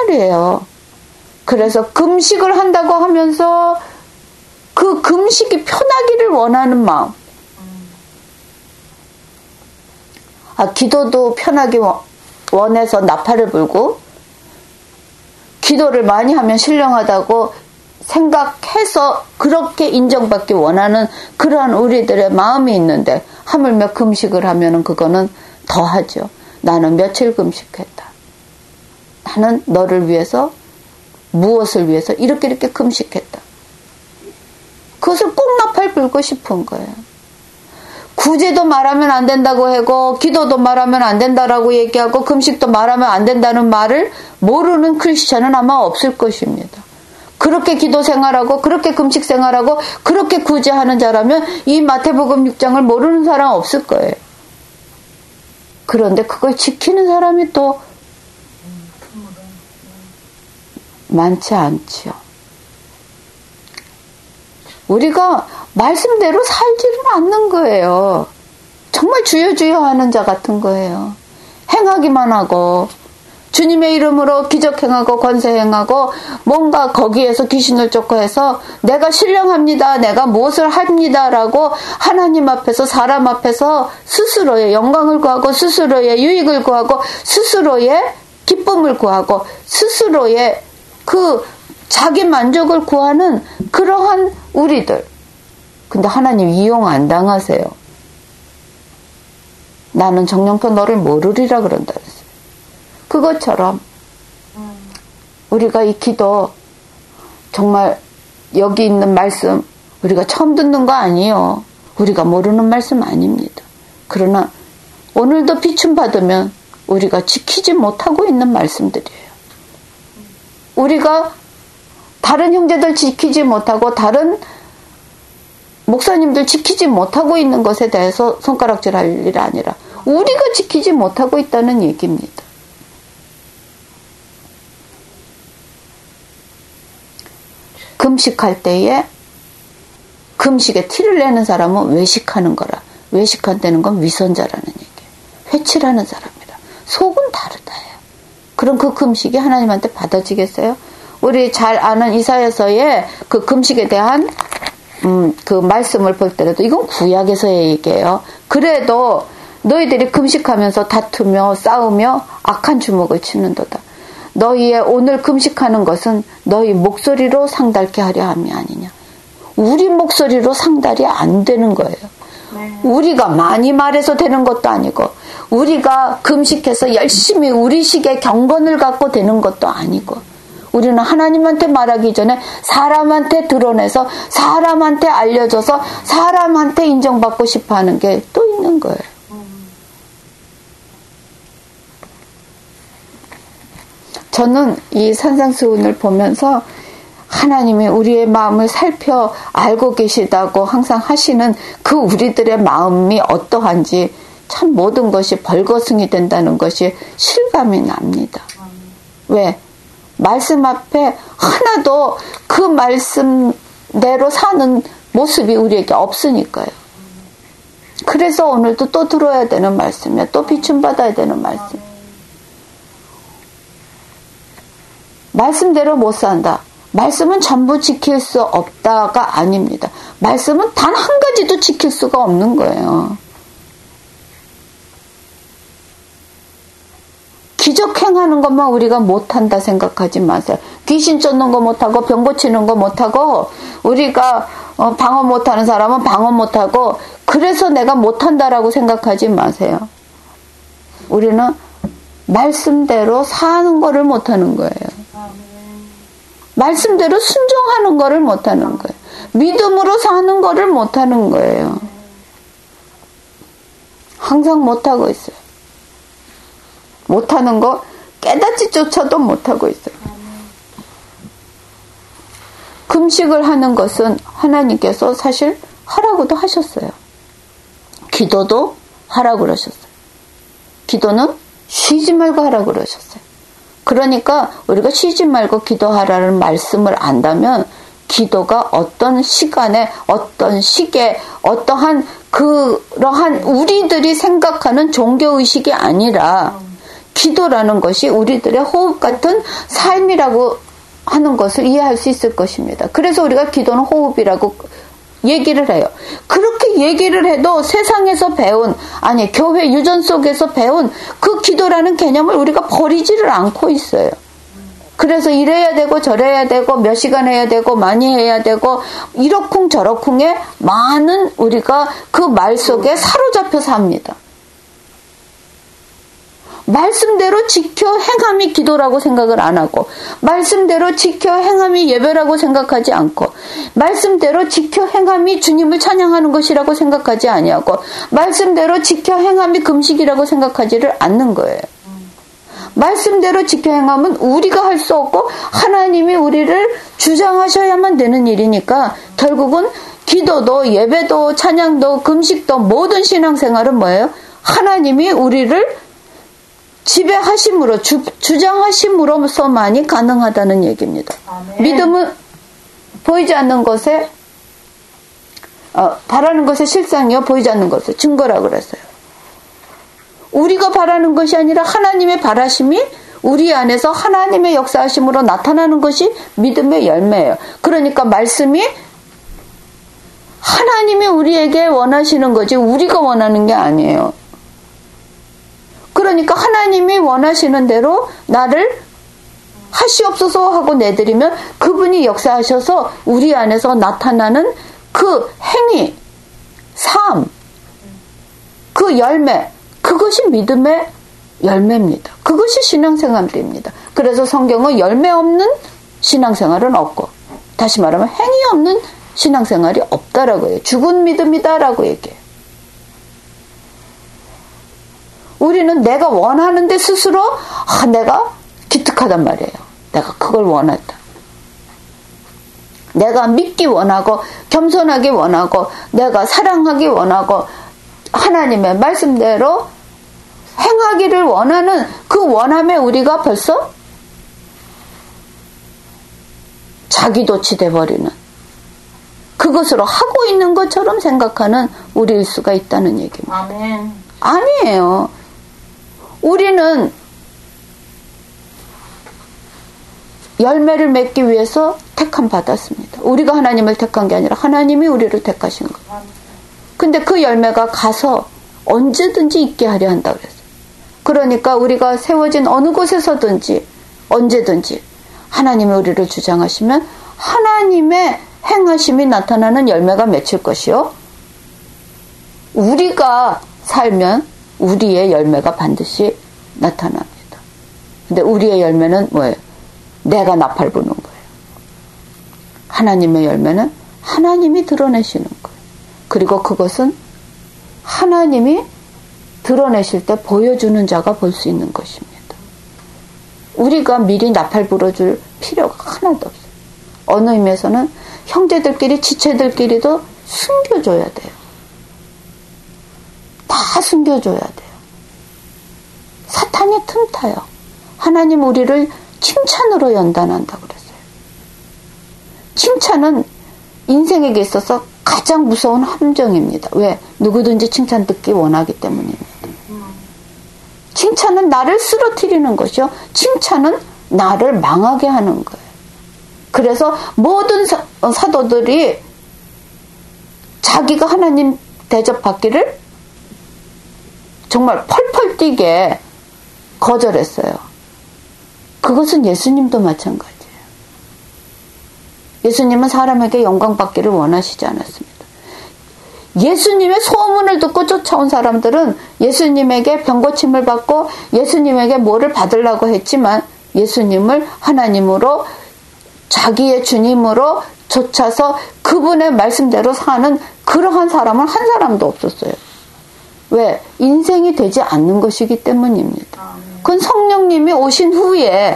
A: 소리예요. 그래서 금식을 한다고 하면서 그 금식이 편하기를 원하는 마음. 기도도 편하게 원해서 나팔을 불고 기도를 많이 하면 신령하다고 생각해서 그렇게 인정받기 원하는 그러한 우리들의 마음이 있는데 하물며 금식을 하면은 그거는 더하죠. 나는 며칠 금식했다. 나는 너를 위해서 무엇을 위해서 이렇게 금식했다. 그것을 꼭 나팔 불고 싶은 거예요. 구제도 말하면 안 된다고 하고 기도도 말하면 안 된다라고 얘기하고 금식도 말하면 안 된다는 말을 모르는 크리스찬은 아마 없을 것입니다. 그렇게 기도 생활하고 그렇게 금식 생활하고 그렇게 구제하는 자라면 이 마태복음 6장을 모르는 사람 없을 거예요. 그런데 그걸 지키는 사람이 또 많지 않지요. 우리가 말씀대로 살지를 않는 거예요. 정말 주여 하는 자 같은 거예요. 행하기만 하고 주님의 이름으로 기적 행하고 권세 행하고 뭔가 거기에서 귀신을 쫓고 해서 내가 신령합니다. 내가 무엇을 합니다라고 하나님 앞에서 사람 앞에서 스스로의 영광을 구하고 스스로의 유익을 구하고 스스로의 기쁨을 구하고 스스로의 그 자기 만족을 구하는 그러한 우리들. 근데 하나님 이용 안 당하세요. 나는 정령표 너를 모르리라 그런다 그랬어요. 그것처럼 우리가 이 기도 정말 여기 있는 말씀 우리가 처음 듣는 거 아니에요. 우리가 모르는 말씀 아닙니다. 그러나 오늘도 비춤 받으면 우리가 지키지 못하고 있는 말씀들이에요. 우리가 다른 형제들 지키지 못하고 다른 목사님들 지키지 못하고 있는 것에 대해서 손가락질할 일 아니라 우리가 지키지 못하고 있다는 얘기입니다. 금식할 때에 금식에 티를 내는 사람은 외식하는 거라. 외식한다는 건 위선자라는 얘기예요. 회칠하는 사람이라. 속은 다르다예요. 그럼 그 금식이 하나님한테 받아지겠어요? 우리 잘 아는 이사야서의 그 금식에 대한 그 말씀을 볼 때라도 이건 구약에서의 얘기예요. 그래도 너희들이 금식하면서 다투며 싸우며 악한 주먹을 치는도다. 너희의 오늘 금식하는 것은 너희 목소리로 상달케 하려 함이 아니냐. 우리 목소리로 상달이 안 되는 거예요. 우리가 많이 말해서 되는 것도 아니고 우리가 금식해서 열심히 우리식의 경건을 갖고 되는 것도 아니고 우리는 하나님한테 말하기 전에 사람한테 드러내서 사람한테 알려줘서 사람한테 인정받고 싶어하는 게 또 있는 거예요. 저는 이 산상수훈을 보면서 하나님이 우리의 마음을 살펴 알고 계시다고 항상 하시는 그 우리들의 마음이 어떠한지 참 모든 것이 벌거숭이 된다는 것이 실감이 납니다. 왜? 말씀 앞에 하나도 그 말씀대로 사는 모습이 우리에게 없으니까요. 그래서 오늘도 또 들어야 되는 말씀이야. 또 비춤받아야 되는 말씀. 말씀대로 못 산다. 말씀은 전부 지킬 수 없다가 아닙니다. 말씀은 단 한 가지도 지킬 수가 없는 거예요. 기적 행하는 것만 우리가 못한다 생각하지 마세요. 귀신 쫓는 거 못하고 병 고치는 거 못하고 우리가 방언 못하는 사람은 방언 못하고 그래서 내가 못한다라고 생각하지 마세요. 우리는 말씀대로 사는 거를 못하는 거예요. 말씀대로 순종하는 거를 못하는 거예요. 믿음으로 사는 거를 못하는 거예요. 항상 못하고 있어요. 못하는 거 깨닫지조차도 못하고 있어요. 금식을 하는 것은 하나님께서 사실 하라고도 하셨어요. 기도도 하라고 그러셨어요. 기도는 쉬지 말고 하라고 그러셨어요. 그러니까 우리가 쉬지 말고 기도하라는 말씀을 안다면 기도가 어떤 시간에 어떤 시기에 어떠한 그러한 우리들이 생각하는 종교의식이 아니라 기도라는 것이 우리들의 호흡 같은 삶이라고 하는 것을 이해할 수 있을 것입니다. 그래서 우리가 기도는 호흡이라고 얘기를 해요. 그렇게 얘기를 해도 세상에서 배운, 아니 교회 유전 속에서 배운 그 기도라는 개념을 우리가 버리지를 않고 있어요. 그래서 이래야 되고 저래야 되고 몇 시간 해야 되고 많이 해야 되고 이러쿵 저러쿵에 많은 우리가 그 말 속에 사로잡혀 삽니다. 말씀대로 지켜 행함이 기도라고 생각을 안 하고, 말씀대로 지켜 행함이 예배라고 생각하지 않고, 말씀대로 지켜 행함이 주님을 찬양하는 것이라고 생각하지 아니하고, 말씀대로 지켜 행함이 금식이라고 생각하지를 않는 거예요. 말씀대로 지켜 행함은 우리가 할 수 없고 하나님이 우리를 주장하셔야만 되는 일이니까 결국은 기도도 예배도 찬양도 금식도 모든 신앙생활은 뭐예요? 하나님이 우리를 지배하심으로 주장하심으로서만이 가능하다는 얘기입니다. 아멘. 믿음은 보이지 않는 것에 바라는 것의 실상이요 보이지 않는 것의 증거라고 그랬어요. 우리가 바라는 것이 아니라 하나님의 바라심이 우리 안에서 하나님의 역사하심으로 나타나는 것이 믿음의 열매예요. 그러니까 말씀이 하나님이 우리에게 원하시는 거지 우리가 원하는 게 아니에요. 그러니까 하나님이 원하시는 대로 나를 하시옵소서 하고 내드리면 그분이 역사하셔서 우리 안에서 나타나는 그 행위, 삶, 그 열매, 그것이 믿음의 열매입니다. 그것이 신앙생활입니다. 그래서 성경은 열매 없는 신앙생활은 없고, 다시 말하면 행위 없는 신앙생활이 없다라고 해요. 죽은 믿음이다라고 얘기해요. 우리는 내가 원하는데 스스로 내가 기특하단 말이에요. 내가 그걸 원했다. 내가 믿기 원하고 겸손하기 원하고 내가 사랑하기 원하고 하나님의 말씀대로 행하기를 원하는 그 원함에 우리가 벌써 자기도취 돼버리는 그것으로 하고 있는 것처럼 생각하는 우리일 수가 있다는 얘기입니다.
B: 아멘.
A: 아니에요. 우리는 열매를 맺기 위해서 택함 받았습니다. 우리가 하나님을 택한 게 아니라 하나님이 우리를 택하신 거예요. 근데 그 열매가 가서 언제든지 있게 하려 한다 그랬어요. 그러니까 우리가 세워진 어느 곳에서든지 언제든지 하나님이 우리를 주장하시면 하나님의 행하심이 나타나는 열매가 맺힐 것이요. 우리가 살면 우리의 열매가 반드시 나타납니다. 근데 우리의 열매는 뭐예요? 내가 나팔 부는 거예요. 하나님의 열매는 하나님이 드러내시는 거예요. 그리고 그것은 하나님이 드러내실 때 보여주는 자가 볼 수 있는 것입니다. 우리가 미리 나팔 불어줄 필요가 하나도 없어요. 어느 의미에서는 형제들끼리 지체들끼리도 숨겨줘야 돼요. 다 숨겨줘야 돼요. 사탄이 틈타요. 하나님 우리를 칭찬으로 연단한다고 그랬어요. 칭찬은 인생에게 있어서 가장 무서운 함정입니다. 왜? 누구든지 칭찬 듣기 원하기 때문입니다. 칭찬은 나를 쓰러뜨리는 것이요. 칭찬은 나를 망하게 하는 거예요. 그래서 모든 사도들이 자기가 하나님 대접받기를 정말 펄펄 뛰게 거절했어요. 그것은 예수님도 마찬가지예요. 예수님은 사람에게 영광 받기를 원하시지 않았습니다. 예수님의 소문을 듣고 쫓아온 사람들은 예수님에게 병고침을 받고 예수님에게 뭐를 받으려고 했지만 예수님을 하나님으로 자기의 주님으로 쫓아서 그분의 말씀대로 사는 그러한 사람은 한 사람도 없었어요. 왜? 인생이 되지 않는 것이기 때문입니다. 그건 성령님이 오신 후에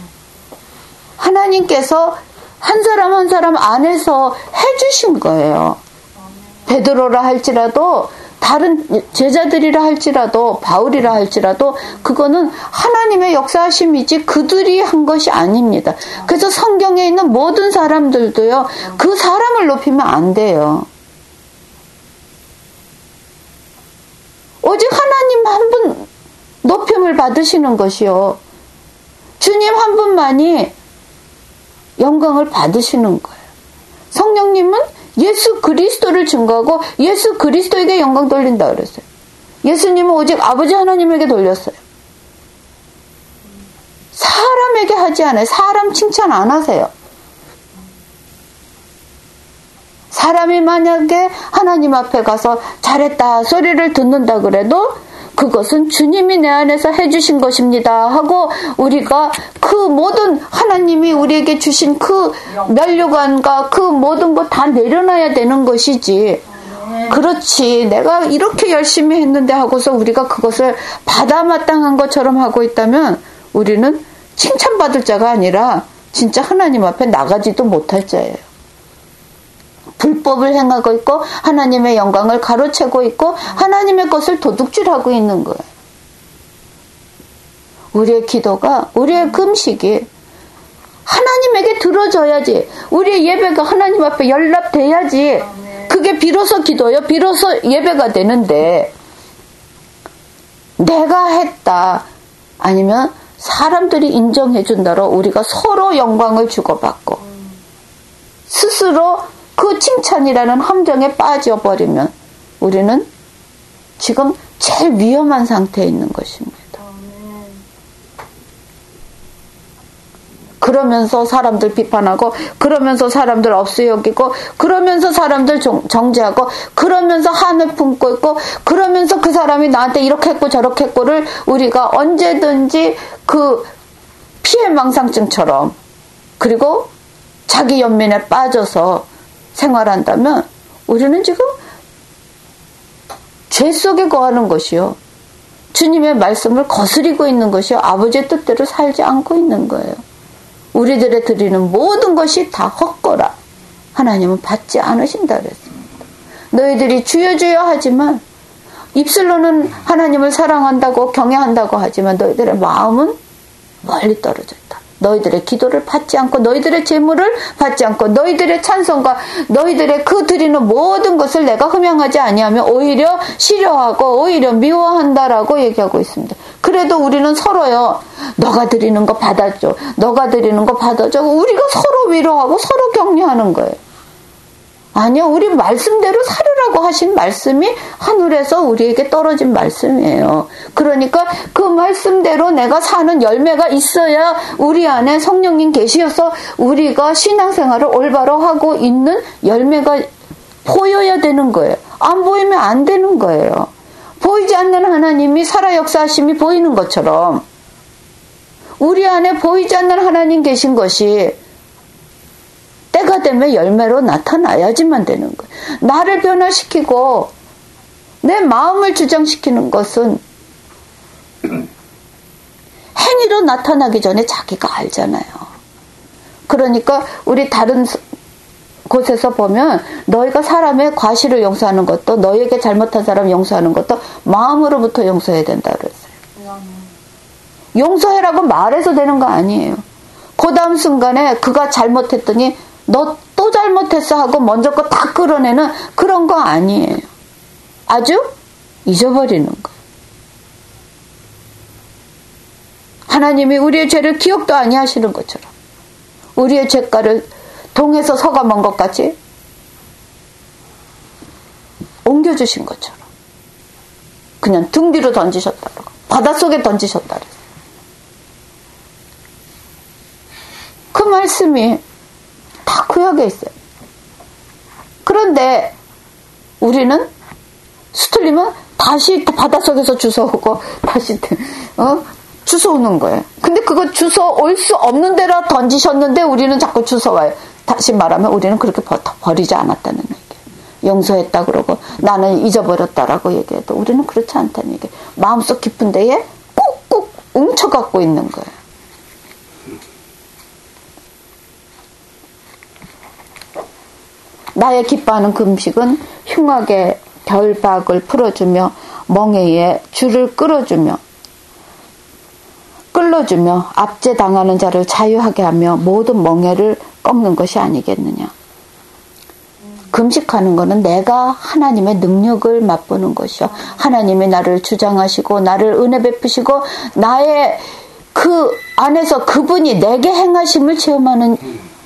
A: 하나님께서 한 사람 한 사람 안에서 해주신 거예요. 베드로라 할지라도 다른 제자들이라 할지라도 바울이라 할지라도 그거는 하나님의 역사하심이지 그들이 한 것이 아닙니다. 그래서 성경에 있는 모든 사람들도요. 그 사람을 높이면 안 돼요. 오직 하나님 한 분 높임을 받으시는 것이요. 주님 한 분만이 영광을 받으시는 거예요. 성령님은 예수 그리스도를 증거하고 예수 그리스도에게 영광 돌린다 그랬어요. 예수님은 오직 아버지 하나님에게 돌렸어요. 사람에게 하지 않아요. 사람 칭찬 안 하세요. 사람이 만약에 하나님 앞에 가서 잘했다 소리를 듣는다 그래도 그것은 주님이 내 안에서 해주신 것입니다 하고 우리가 그 모든 하나님이 우리에게 주신 그 면류관과 그 모든 것 다 내려놔야 되는 것이지. 그렇지 내가 이렇게 열심히 했는데 하고서 우리가 그것을 받아마땅한 것처럼 하고 있다면 우리는 칭찬받을 자가 아니라 진짜 하나님 앞에 나가지도 못할 자예요. 불법을 행하고 있고 하나님의 영광을 가로채고 있고 하나님의 것을 도둑질하고 있는 거예요. 우리의 기도가 우리의 금식이 하나님에게 들어져야지. 우리의 예배가 하나님 앞에 연락돼야지. 그게 비로소 기도요. 비로소 예배가 되는데 내가 했다. 아니면 사람들이 인정해 준다로 우리가 서로 영광을 주고받고 스스로 그 칭찬이라는 함정에 빠져버리면 우리는 지금 제일 위험한 상태에 있는 것입니다. 그러면서 사람들 비판하고 그러면서 사람들 없이 여기고 그러면서 사람들 정죄하고 그러면서 한을 품고 있고 그러면서 그 사람이 나한테 이렇게 했고 저렇게 했고를 우리가 언제든지 그 피해망상증처럼 그리고 자기 연민에 빠져서 생활한다면 우리는 지금 죄 속에 거하는 것이요. 주님의 말씀을 거스리고 있는 것이요. 아버지의 뜻대로 살지 않고 있는 거예요. 우리들의 드리는 모든 것이 다 헛거라. 하나님은 받지 않으신다 그랬습니다. 너희들이 주여 주여 하지만 입술로는 하나님을 사랑한다고 경외한다고 하지만 너희들의 마음은 멀리 떨어져 있다. 너희들의 기도를 받지 않고 너희들의 제물을 받지 않고 너희들의 찬송과 너희들의 그 드리는 모든 것을 내가 흠양하지 아니하며 오히려 싫어하고 오히려 미워한다라고 얘기하고 있습니다. 그래도 우리는 서로요. 너가 드리는 거 받아줘. 너가 드리는 거 받아줘. 우리가 서로 위로하고 서로 격려하는 거예요. 아니요. 우리 말씀대로 살으라고 하신 말씀이 하늘에서 우리에게 떨어진 말씀이에요. 그러니까 그 말씀대로 내가 사는 열매가 있어야 우리 안에 성령님 계시어서 우리가 신앙생활을 올바로 하고 있는 열매가 보여야 되는 거예요. 안 보이면 안 되는 거예요. 보이지 않는 하나님이 살아 역사하심이 보이는 것처럼 우리 안에 보이지 않는 하나님 계신 것이 때가 되면 열매로 나타나야지만 되는 거예요. 나를 변화시키고 내 마음을 주장시키는 것은 행위로 나타나기 전에 자기가 알잖아요. 그러니까 우리 다른 곳에서 보면 너희가 사람의 과실을 용서하는 것도 너희에게 잘못한 사람 용서하는 것도 마음으로부터 용서해야 된다 그랬어요. 용서해라고 말해서 되는 거 아니에요. 그 다음 순간에 그가 잘못했더니 너 또 잘못했어 하고 먼저 거 다 끌어내는 그런 거 아니에요. 아주 잊어버리는 거. 하나님이 우리의 죄를 기억도 아니하시는 것처럼 우리의 죄가를 동에서 서감한 것 같이 옮겨주신 것처럼 그냥 등 뒤로 던지셨다고 바닷속에 던지셨다고 그 말씀이 다 구약에 있어요. 그런데 우리는 수틀리면 다시 바닷속에서 주워오고 다시 주워오는 거예요. 근데 그거 주워올 수 없는 데로 던지셨는데 우리는 자꾸 주워와요. 다시 말하면 우리는 그렇게 버리지 않았다는 얘기예요. 용서했다 그러고 나는 잊어버렸다라고 얘기해도 우리는 그렇지 않다는 얘기예요. 마음속 깊은 데에 꾹꾹 뭉쳐갖고 있는 거예요. 나의 기뻐하는 금식은 흉악의 결박을 풀어주며 멍에의 줄을 끌어주며 끌어주며 압제당하는 자를 자유하게 하며 모든 멍에를 꺾는 것이 아니겠느냐. 금식하는 거는 내가 하나님의 능력을 맛보는 것이요. 하나님이 나를 주장하시고 나를 은혜 베푸시고 나의 그 안에서 그분이 내게 행하심을 체험하는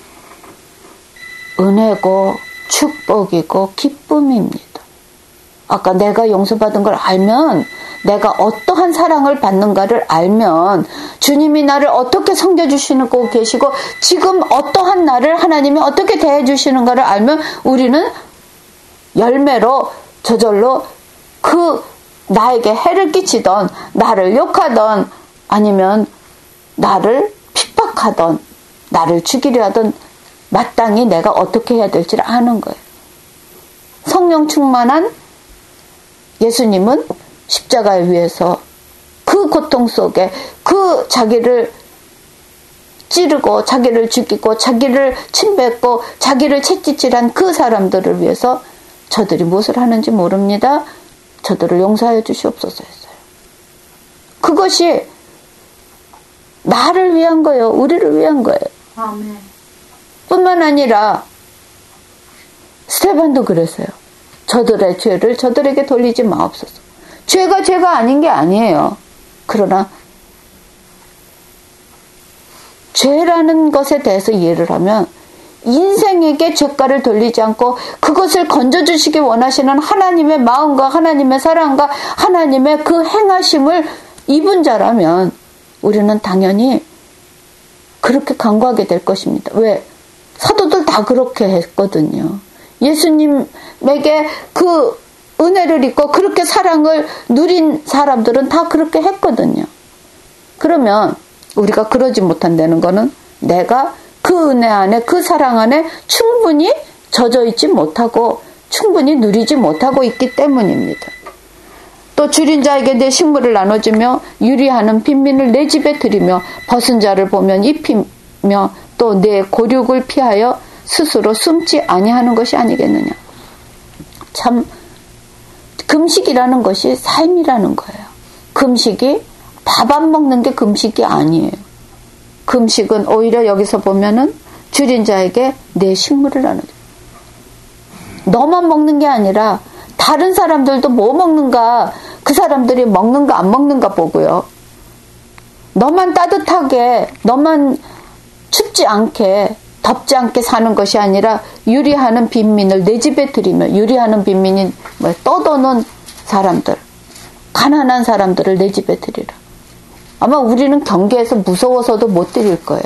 A: 은혜고 축복이고 기쁨입니다. 아까 내가 용서받은 걸 알면, 내가 어떠한 사랑을 받는가를 알면, 주님이 나를 어떻게 섬겨주시고 계시고 지금 어떠한 나를 하나님이 어떻게 대해주시는가를 알면 우리는 열매로 저절로 그 나에게 해를 끼치던, 나를 욕하던, 아니면 나를 핍박하던, 나를 죽이려 하던 마땅히 내가 어떻게 해야 될지를 아는 거예요. 성령 충만한 예수님은 십자가에 위해서 그 고통 속에 그 자기를 찌르고 자기를 죽이고 자기를 침뱉고 자기를 채찍질한 그 사람들을 위해서 저들이 무엇을 하는지 모릅니다. 저들을 용서하여 주시옵소서 했어요. 그것이 나를 위한 거예요. 우리를 위한 거예요.
B: 아멘.
A: 뿐만 아니라 스데반도 그랬어요. 저들의 죄를 저들에게 돌리지 마옵소서. 죄가 아닌 게 아니에요. 그러나 죄라는 것에 대해서 이해를 하면 인생에게 죄가를 돌리지 않고 그것을 건져주시기 원하시는 하나님의 마음과 하나님의 사랑과 하나님의 그 행하심을 입은 자라면 우리는 당연히 그렇게 간구하게 될 것입니다. 왜? 사도들 다 그렇게 했거든요. 예수님에게 그 은혜를 입고 그렇게 사랑을 누린 사람들은 다 그렇게 했거든요. 그러면 우리가 그러지 못한다는 거는 내가 그 은혜 안에, 그 사랑 안에 충분히 젖어 있지 못하고 충분히 누리지 못하고 있기 때문입니다. 또 줄인 자에게 내 식물을 나눠주며 유리하는 빈민을 내 집에 들이며 벗은 자를 보면 입히며 또 내 고륙을 피하여 스스로 숨지 아니하는 것이 아니겠느냐. 참 금식이라는 것이 삶이라는 거예요. 금식이 밥 안 먹는 게 금식이 아니에요. 금식은 오히려 여기서 보면은 줄인 자에게 내 식물을 나눠줘. 너만 먹는 게 아니라 다른 사람들도 뭐 먹는가, 그 사람들이 먹는가 안 먹는가 보고요. 너만 따뜻하게, 너만 춥지 않게, 덥지 않게 사는 것이 아니라 유리하는 빈민을 내 집에 들이며, 유리하는 빈민이 떠도는 사람들, 가난한 사람들을 내 집에 들이라. 아마 우리는 경계에서 무서워서도 못 드릴 거예요.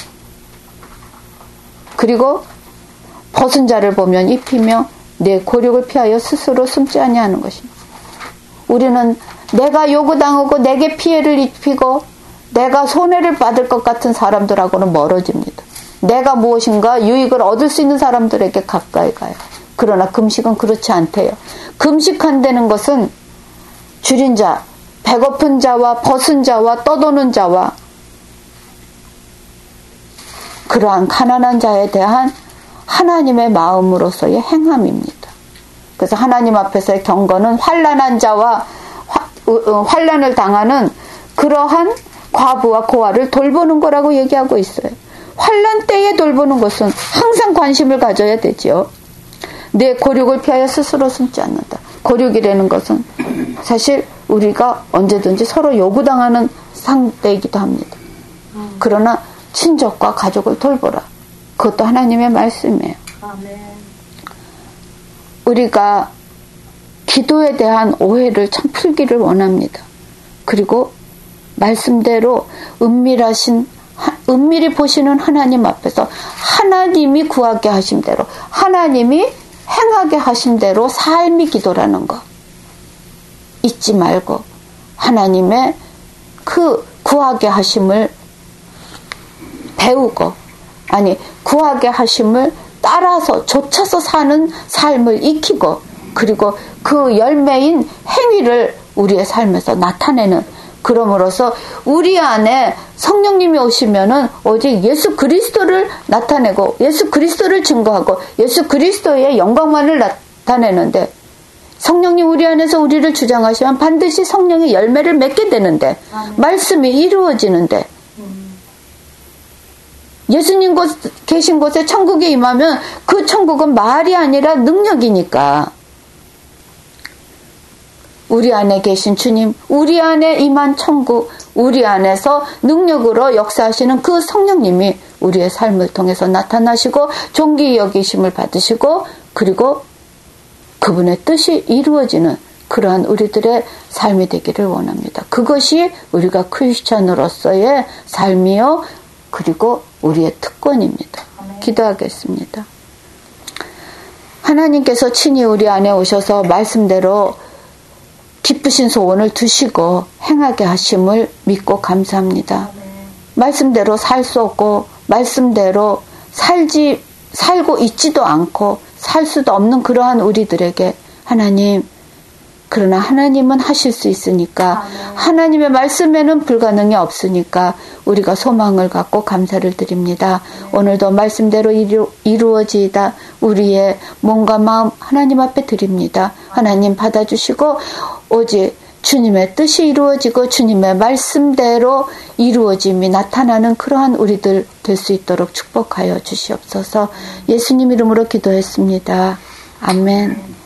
A: 그리고 벗은 자를 보면 입히며 내 고륙을 피하여 스스로 숨지 아니하는 것입니다. 우리는 내가 요구당하고 내게 피해를 입히고 내가 손해를 받을 것 같은 사람들하고는 멀어집니다. 내가 무엇인가 유익을 얻을 수 있는 사람들에게 가까이 가요. 그러나 금식은 그렇지 않대요. 금식한다는 것은 줄인 자, 배고픈 자와 벗은 자와 떠도는 자와 그러한 가난한 자에 대한 하나님의 마음으로서의 행함입니다. 그래서 하나님 앞에서의 경건은 환난한 자와 환난을 당하는 그러한 과부와 고아를 돌보는 거라고 얘기하고 있어요. 환난 때에 돌보는 것은 항상 관심을 가져야 되지요. 내 고륙을 피하여 스스로 숨지 않는다. 고륙이라는 것은 사실 우리가 언제든지 서로 요구당하는 상대이기도 합니다. 그러나 친족과 가족을 돌보라. 그것도 하나님의 말씀이에요.
B: 아멘.
A: 우리가 기도에 대한 오해를 참 풀기를 원합니다. 그리고 말씀대로 은밀히 보시는 하나님 앞에서 하나님이 구하게 하신 대로, 하나님이 행하게 하신 대로 삶이 기도라는 거 잊지 말고 하나님의 그 구하게 하심을 배우고, 아니 구하게 하심을 따라서 좇아서 사는 삶을 익히고, 그리고 그 열매인 행위를 우리의 삶에서 나타내는, 그럼으로써 우리 안에 성령님이 오시면은 오직 예수 그리스도를 나타내고 예수 그리스도를 증거하고 예수 그리스도의 영광만을 나타내는데, 성령님 우리 안에서 우리를 주장하시면 반드시 성령의 열매를 맺게 되는데, 말씀이 이루어지는데, 예수님 계신 곳에 천국에 임하면 그 천국은 말이 아니라 능력이니까. 우리 안에 계신 주님, 우리 안에 임한 천국, 우리 안에서 능력으로 역사하시는 그 성령님이 우리의 삶을 통해서 나타나시고 존귀 여기심을 받으시고 그리고 그분의 뜻이 이루어지는 그러한 우리들의 삶이 되기를 원합니다. 그것이 우리가 크리스찬으로서의 삶이요 그리고 우리의 특권입니다. 기도하겠습니다. 하나님께서 친히 우리 안에 오셔서 말씀대로 기쁘신 소원을 두시고 행하게 하심을 믿고 감사합니다. 말씀대로 살 수 없고 말씀대로 살고 있지도 않고 살 수도 없는 그러한 우리들에게 하나님, 그러나 하나님은 하실 수 있으니까 하나님의 말씀에는 불가능이 없으니까 우리가 소망을 갖고 감사를 드립니다. 오늘도 말씀대로 이루어지이다 우리의 몸과 마음 하나님 앞에 드립니다. 하나님 받아주시고 오직 주님의 뜻이 이루어지고 주님의 말씀대로 이루어짐이 나타나는 그러한 우리들 될 수 있도록 축복하여 주시옵소서. 예수님 이름으로 기도했습니다. 아멘.